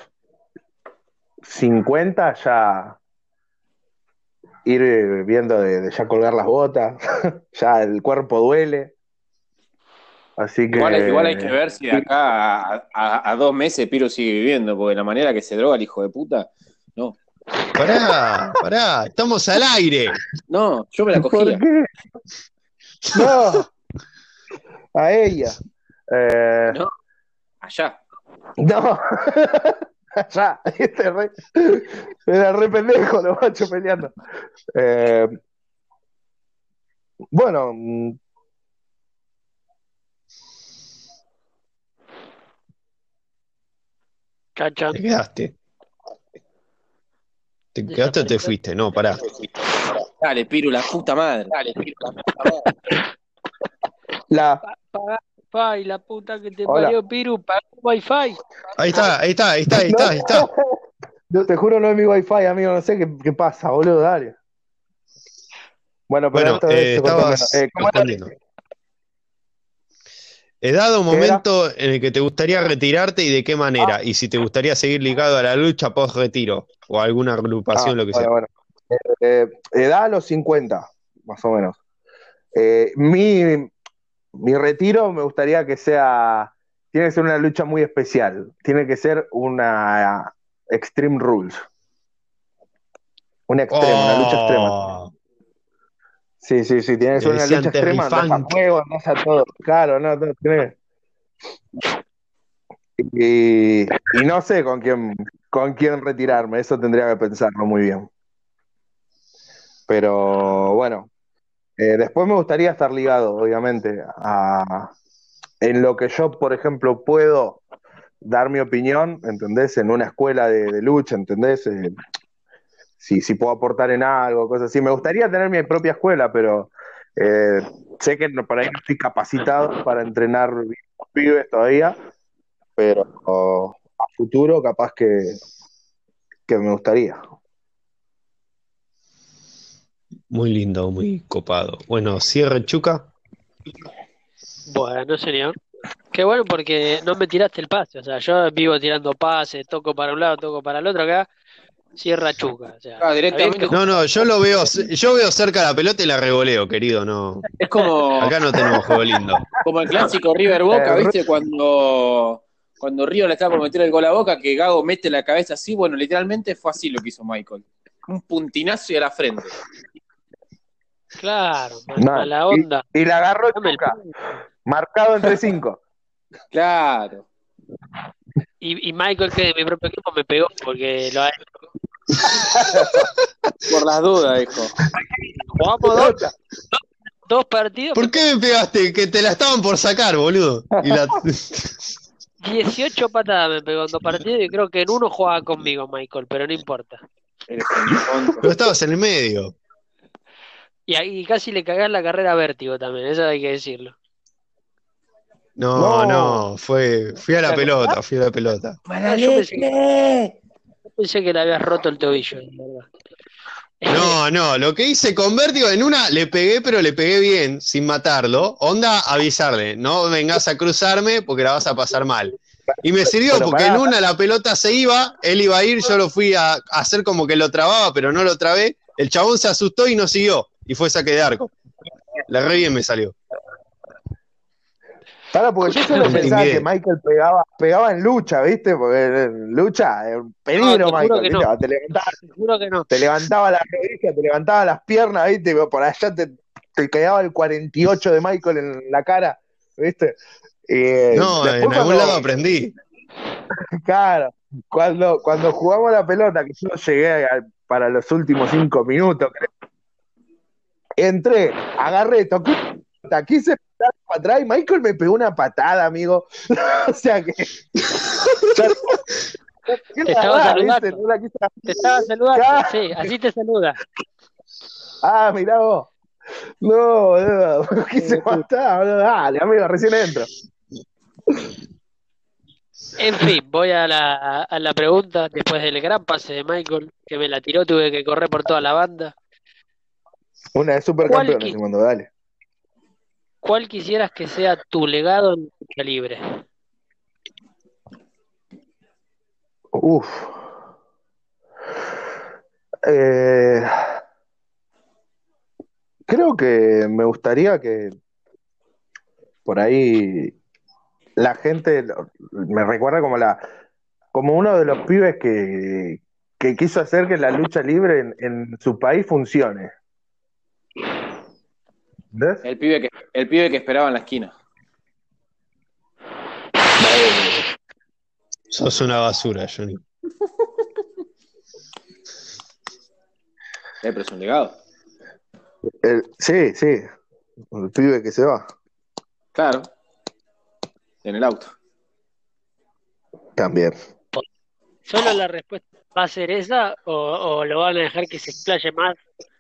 50 ya ir viendo de ya colgar las botas, ya el cuerpo duele, así Igual hay que que ver si de acá a 2 meses Piro sigue viviendo, porque la manera que se droga el hijo de puta, no. Pará, estamos al aire. No, yo me la ¿por cogía. qué? No, a ella. No, allá. No, ya, era re pendejo los machos peleando. Eh, bueno, Cachan, Te quedaste. ¿Te quedaste o te desapareció. fuiste? No, pará. Dale, Piro, la puta madre. la, Paga Wi-Fi, la puta que te hola. parió, Piru, paga Wi-Fi. Ahí está. No, te juro no es mi wifi, amigo, no sé qué pasa, boludo, dale. Bueno, pero Bueno, esto es corto menos. estabas ¿Cómo era? respondiendo. ¿Edad o ¿Qué era? momento en el que te gustaría retirarte y de qué manera? Y si te gustaría seguir ligado a la lucha post-retiro o a alguna agrupación, lo que sea. Bueno. Edad a los 50, más o menos. Mi retiro me gustaría que tiene que ser una lucha muy especial, tiene que ser una Extreme Rules, una lucha extrema. ¡Oh! Sí, tiene que Le ser una lucha decían Terry extrema, andás a Funk. fuego, andás a todo. Claro, y no sé con quién retirarme, eso tendría que pensarlo muy bien. Pero bueno, Después me gustaría estar ligado, obviamente, en lo que yo, por ejemplo, puedo dar mi opinión, ¿entendés? En una escuela de lucha, ¿entendés? Si puedo aportar en algo, cosas así. Me gustaría tener mi propia escuela, pero eh, sé que por ahí no estoy capacitado para entrenar pibes todavía, pero a futuro capaz que me gustaría. Muy lindo, muy copado. Bueno, cierre Chuca. Bueno, señor. Qué bueno porque no me tiraste el pase. O sea, yo vivo tirando pases, toco para un lado, toco para el otro. Acá cierra Chuca. O sea, está bien que Directamente No, no, yo veo cerca la pelota y la revoleo, querido, no. es como, Acá no tenemos juego lindo. como el clásico River Boca, El, ¿viste? Cuando River le estaba por meter el gol a Boca, que Gago mete la cabeza así, bueno, literalmente fue así lo que hizo Michael. Un puntinazo y a la frente. claro, no, mala onda. y la agarró Dame el Chuca, punto. marcado entre cinco. Claro, Y Michael, que de mi propio equipo, me pegó porque por las dudas, dijo. jugamos dos partidos, ¿Por qué me pegaste? Que te la estaban por sacar, boludo. 18 patadas me pegó en 2 partidos y creo que en uno jugaba conmigo Michael, pero no importa. Eres un tonto. Pero estabas en el medio. Y ahí casi le cagás la carrera a Vértigo también, eso hay que decirlo. No, No, no, fui a ¿Te la acordás? pelota, fui a la pelota. Ah, yo pensé que le habías roto el tobillo, la verdad. No, no, lo que hice con Vértigo, en una le pegué, pero le pegué bien, sin matarlo. Onda, avisarle, no vengas a cruzarme porque la vas a pasar mal. Y me sirvió pero porque en pará, una la pelota se iba, él iba a ir, yo lo fui a hacer como que lo trababa, pero no lo trabé. El chabón se asustó y no siguió, y fue saque de arco. La re bien me salió. pará, porque yo Lo solo pensaba que intimidé. Michael pegaba en lucha, ¿viste? Porque en lucha es un No, peligro, te juro Michael, que ¿viste? no, te juro que no. Te levantaba las rodillas, te levantaba las piernas, ¿viste? Por allá te quedaba el 48 de Michael en la cara, ¿viste? No, en Después algún lado cuando, aprendí. claro, cuando jugamos la pelota, que yo llegué para los últimos 5 minutos, entré, agarré, toqué, quise patar para atrás y Michael me pegó una patada, amigo. O sea que ya no quise Te estaba agarrar, ¿viste? saludando, No la quise te estaba saludando, agarrar. sí, así te saluda. Ah, mirá vos. No, no, quise Puta. matar, boludo. Dale, amigo, recién entro. En fin, voy a la pregunta después del gran pase de Michael, que me la tiró, tuve que correr por toda la banda. Una de ¿Cuál, supercampeones, qui- te mando, dale. cuál quisieras que sea tu legado en lucha libre? Uf. Eh, Creo que me gustaría que por ahí la gente me recuerda como uno de los pibes que quiso hacer que la lucha libre en su país funcione. ¿Ves? El pibe que esperaba en la esquina. Sos una basura, Johnny. Pero es un legado. Sí, sí, el pibe que se va, Claro, en el auto. también. ¿Solo la respuesta va a ser esa o lo van a dejar que se explaye más?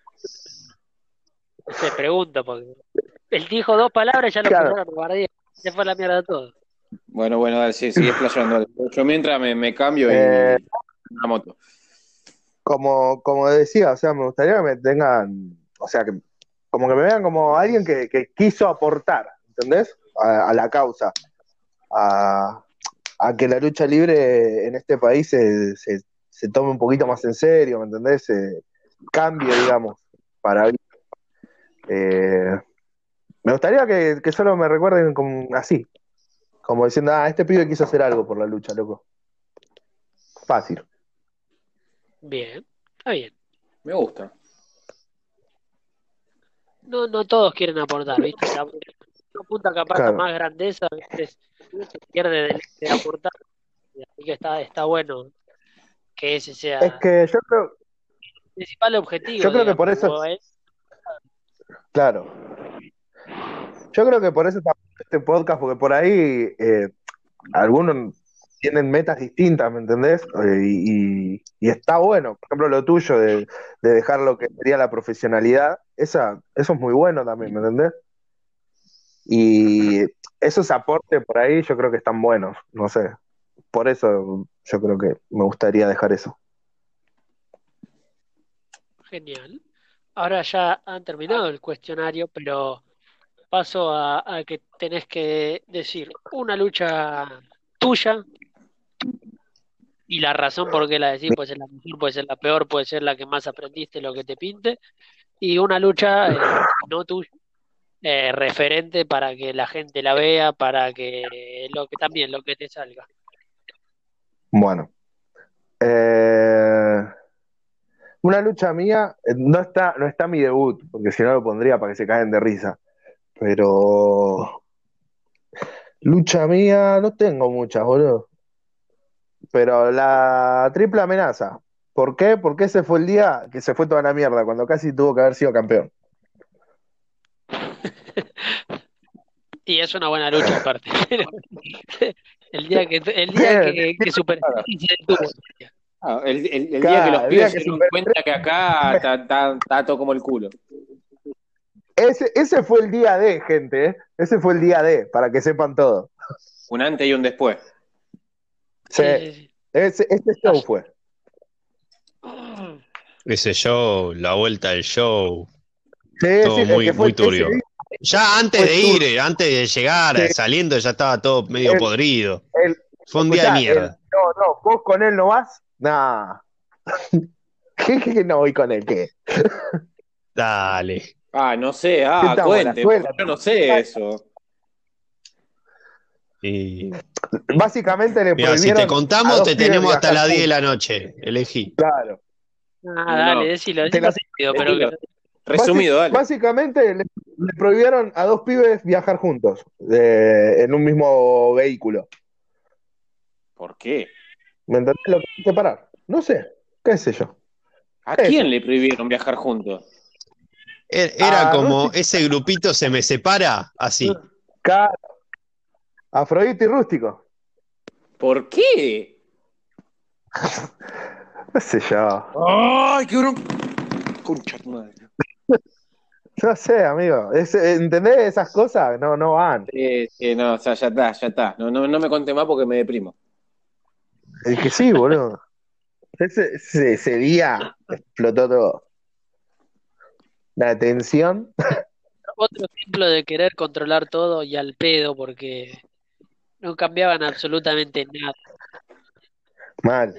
No sé, pregunto, porque él dijo 2 palabras y ya lo Claro, empezaron a bardear. Se fue a la mierda todo. Bueno, dale, sí, sigue explayando. Dale. Yo mientras me cambio eh, y una moto. como decía, o sea, me gustaría que me tengan, o sea, que como que me vean como alguien que quiso aportar, ¿entendés? A la causa, a, a que la lucha libre en este país se tome un poquito más en serio, ¿me entendés? Cambie, digamos, para bien. Eh, Me gustaría que solo me recuerden como así, como diciendo, este pibe quiso hacer algo por la lucha, loco. Fácil. Bien, está bien. Me gusta. No, no todos quieren aportar, ¿viste? Uno apunta capaz a Claro. más grandeza, ¿viste? Se pierde de aportar. Así que está bueno que ese Es sea que el principal yo objetivo, creo que por digamos. eso, claro. Yo creo que por eso está este podcast, porque por ahí algunos tienen metas distintas, ¿me entendés? Y está bueno, por ejemplo, lo tuyo de dejar lo que sería la profesionalidad, eso es muy bueno también, ¿me entendés? Y esos aportes por ahí yo creo que están buenos, no sé. Por eso yo creo que me gustaría dejar eso. Genial. Ahora ya han terminado el cuestionario, pero paso a que tenés que decir una lucha tuya y la razón por qué la decís, puede ser la mejor, puede ser la peor, puede ser la que más aprendiste, lo que te pinte, y una lucha no tuya, referente para que la gente la vea, para que también lo que te salga. Bueno, una lucha mía, no está mi debut, porque si no lo pondría para que se caen de risa. Pero lucha mía, no tengo muchas, boludo. Pero la triple amenaza. ¿Por qué? Porque ese fue el día que se fue toda la mierda, cuando casi tuvo que haber sido campeón. Y es una buena lucha aparte. El día que Super se detuvo. El día que los Claro, el día pibes que se dieron Super cuenta que acá está todo como el culo. ese fue el día D, gente, ¿eh? Ese fue el día D, para que sepan todo. Un antes y un después. Sí, Sí. ese show fue. Ese show, la vuelta del show, Sí, todo el muy, que fue muy turbio. ese día Ya antes fue de turbio. ir, antes de llegar, Sí, saliendo, ya estaba todo medio el, podrido. el, Fue un día de escuchá, mierda. no, vos con él no vas, nah. ¿Qué no voy con él? ¿Qué? Dale. No sé, ¿Qué estamos? ¿La cuente, porque escuela? yo no sé eso. Y Básicamente le mira, si te prohibieron a contamos, dos te pibes tenemos hasta viajar las 10 de juntos. la noche. Elegí. Claro. Dale, No, decilo Te la- rápido, pero que decilo. Resumido, dale. Básicamente le prohibieron a dos pibes viajar juntos en un mismo vehículo. ¿Por qué? ¿Me entendés lo que es separar? No sé, qué sé yo. ¿A quién Eso. le prohibieron viajar juntos? Era A como Rústico, ese grupito se me separa, así. Afrodita y Rústico. ¿Por qué? No sé yo. ¡Ay, qué bronca! Concha tu madre. No sé, amigo. ¿Entendés? Esas cosas no van. No, o sea, ya está. No me conté más porque me deprimo. Es que sí, boludo. Ese día explotó todo. La tensión. otro ejemplo de querer controlar todo y al pedo porque no cambiaban absolutamente nada. Mal.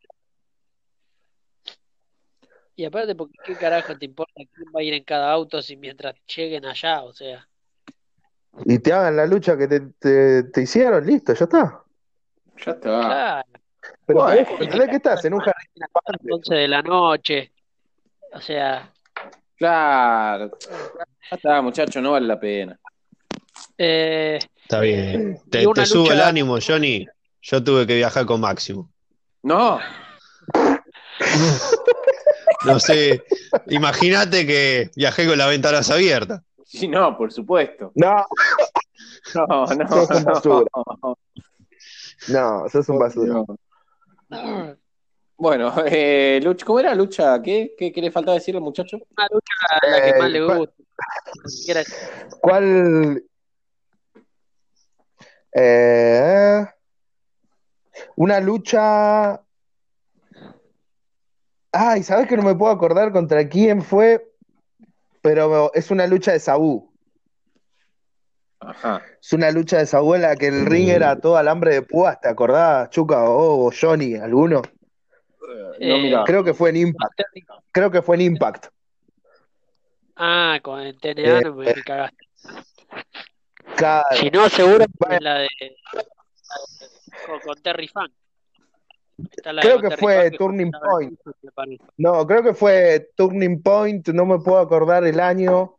Y aparte, porque qué carajo te importa quién va a ir en cada auto si mientras lleguen allá, o sea, Y te hagan la lucha que te hicieron, listo, ya está. Ya está. claro, Pero por Bueno, eso, y que ¿entendés que estás en un jardín de a las infantes? 11 de la noche, o sea, claro. Ya está, muchacho, no vale la pena. eh, Está bien. y Te una subo el lucha, ánimo, Johnny. Yo tuve que viajar con Máximo. No, No sé, imagínate que viajé con las ventanas abiertas. sí, no, por supuesto. No, No, sos un basura. no. No, sos un Por basura. Dios. Bueno, Lucha, ¿cómo era Lucha? ¿Qué le faltaba decirle al muchacho? una lucha a la que más le ¿Cuál? gusta. Quiera- cuál- eh, una lucha. Ay, ¿sabés que no me puedo acordar contra quién fue? Pero es una lucha de Sabu. Ajá. Es una lucha de Sabu en la que el ring era todo alambre de púas, ¿te acordás, Chuca o Johnny, alguno? No, mira. Creo que fue en Impact. Creo que fue en Impact. Con el Eh, TNA no me cagaste. claro. Si no, seguro es Bueno, la de con Terry Funk. Está la de creo con que Terry fue Funk que Turning estaba en Point. me parece. No, creo que fue Turning Point, no me puedo acordar el año,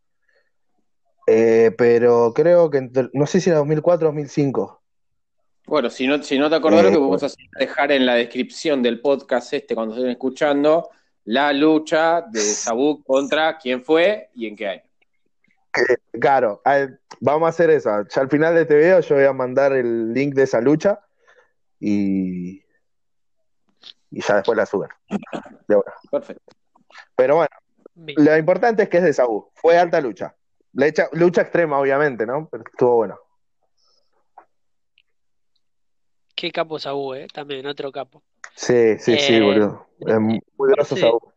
pero creo que no sé si era 2004 o 2005. Bueno, si no te acordás, lo Eh, que vamos a hacer es dejar en la descripción del podcast cuando estén escuchando, la lucha de Sabu contra quién fue y en qué año. Claro, vamos a hacer eso. Ya al final de este video yo voy a mandar el link de esa lucha y, y ya después la suben. De una. Perfecto. Pero bueno, Bien. lo importante es que es de Saúl. Fue alta lucha. Lucha extrema, obviamente, ¿no? Pero estuvo bueno. Qué capo Saúl, también otro capo. Sí, boludo. Es muy groso sí. Saúl.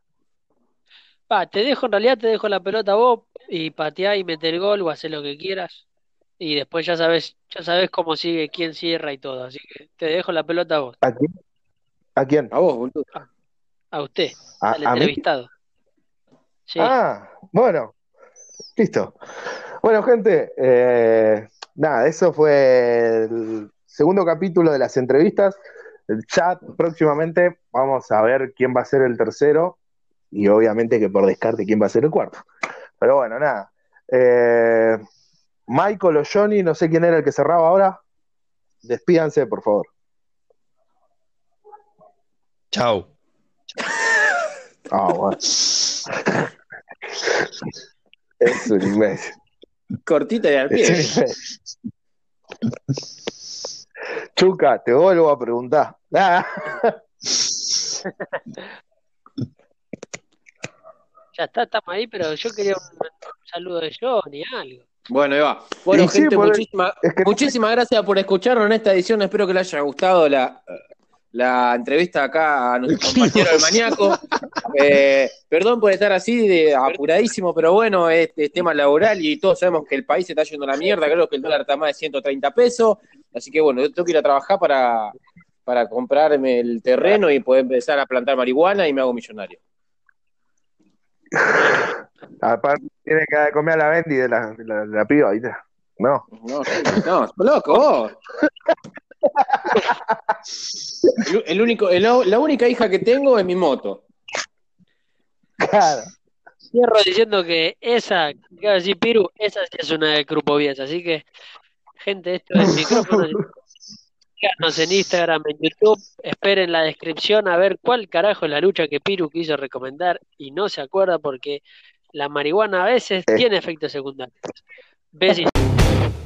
En realidad te dejo la pelota a vos y pateá y meter el gol o hacer lo que quieras. Y después ya sabes cómo sigue, quién cierra y todo. Así que te dejo la pelota a vos, ¿A quién? ¿A quién? A vos, boludo. a usted, al ¿A mí? entrevistado. Sí. Bueno, listo. Bueno, gente, nada, eso fue el segundo capítulo de las entrevistas. El chat próximamente vamos a ver quién va a ser el tercero y obviamente que por descarte quién va a ser el cuarto. Pero bueno, nada. Michael o Johnny, no sé quién era el que cerraba ahora. Despídanse, por favor. Chau. Bueno. Es un imbécil. Cortita y al pie. Chuca, te vuelvo a preguntar. Ya estamos ahí, pero yo quería un saludo de Johnny, algo. Bueno, ahí va. Bueno, Y sí, gente, es que muchísimas gracias por escucharnos en esta edición. Espero que les haya gustado la entrevista acá a nuestro compañero el maníaco. Perdón por estar así de apuradísimo, pero bueno, es tema laboral y todos sabemos que el país se está yendo a la mierda. Creo que el dólar está más de 130 pesos. Así que bueno, yo tengo que ir a trabajar para comprarme el terreno y poder empezar a plantar marihuana y me hago millonario. aparte tiene que comer a la Bendy de la piba, ¿viste? No, loco, vos. La única hija que tengo es mi moto. claro. Cierro diciendo que esa, que acaba de decir Piru, esa sí es una de Grupo 10. Así que, gente, esto es micrófono. Síganos en Instagram, en YouTube. Esperen la descripción a ver cuál carajo es la lucha que Piru quiso recomendar y no se acuerda porque la marihuana a veces tiene efectos secundarios. Besitos.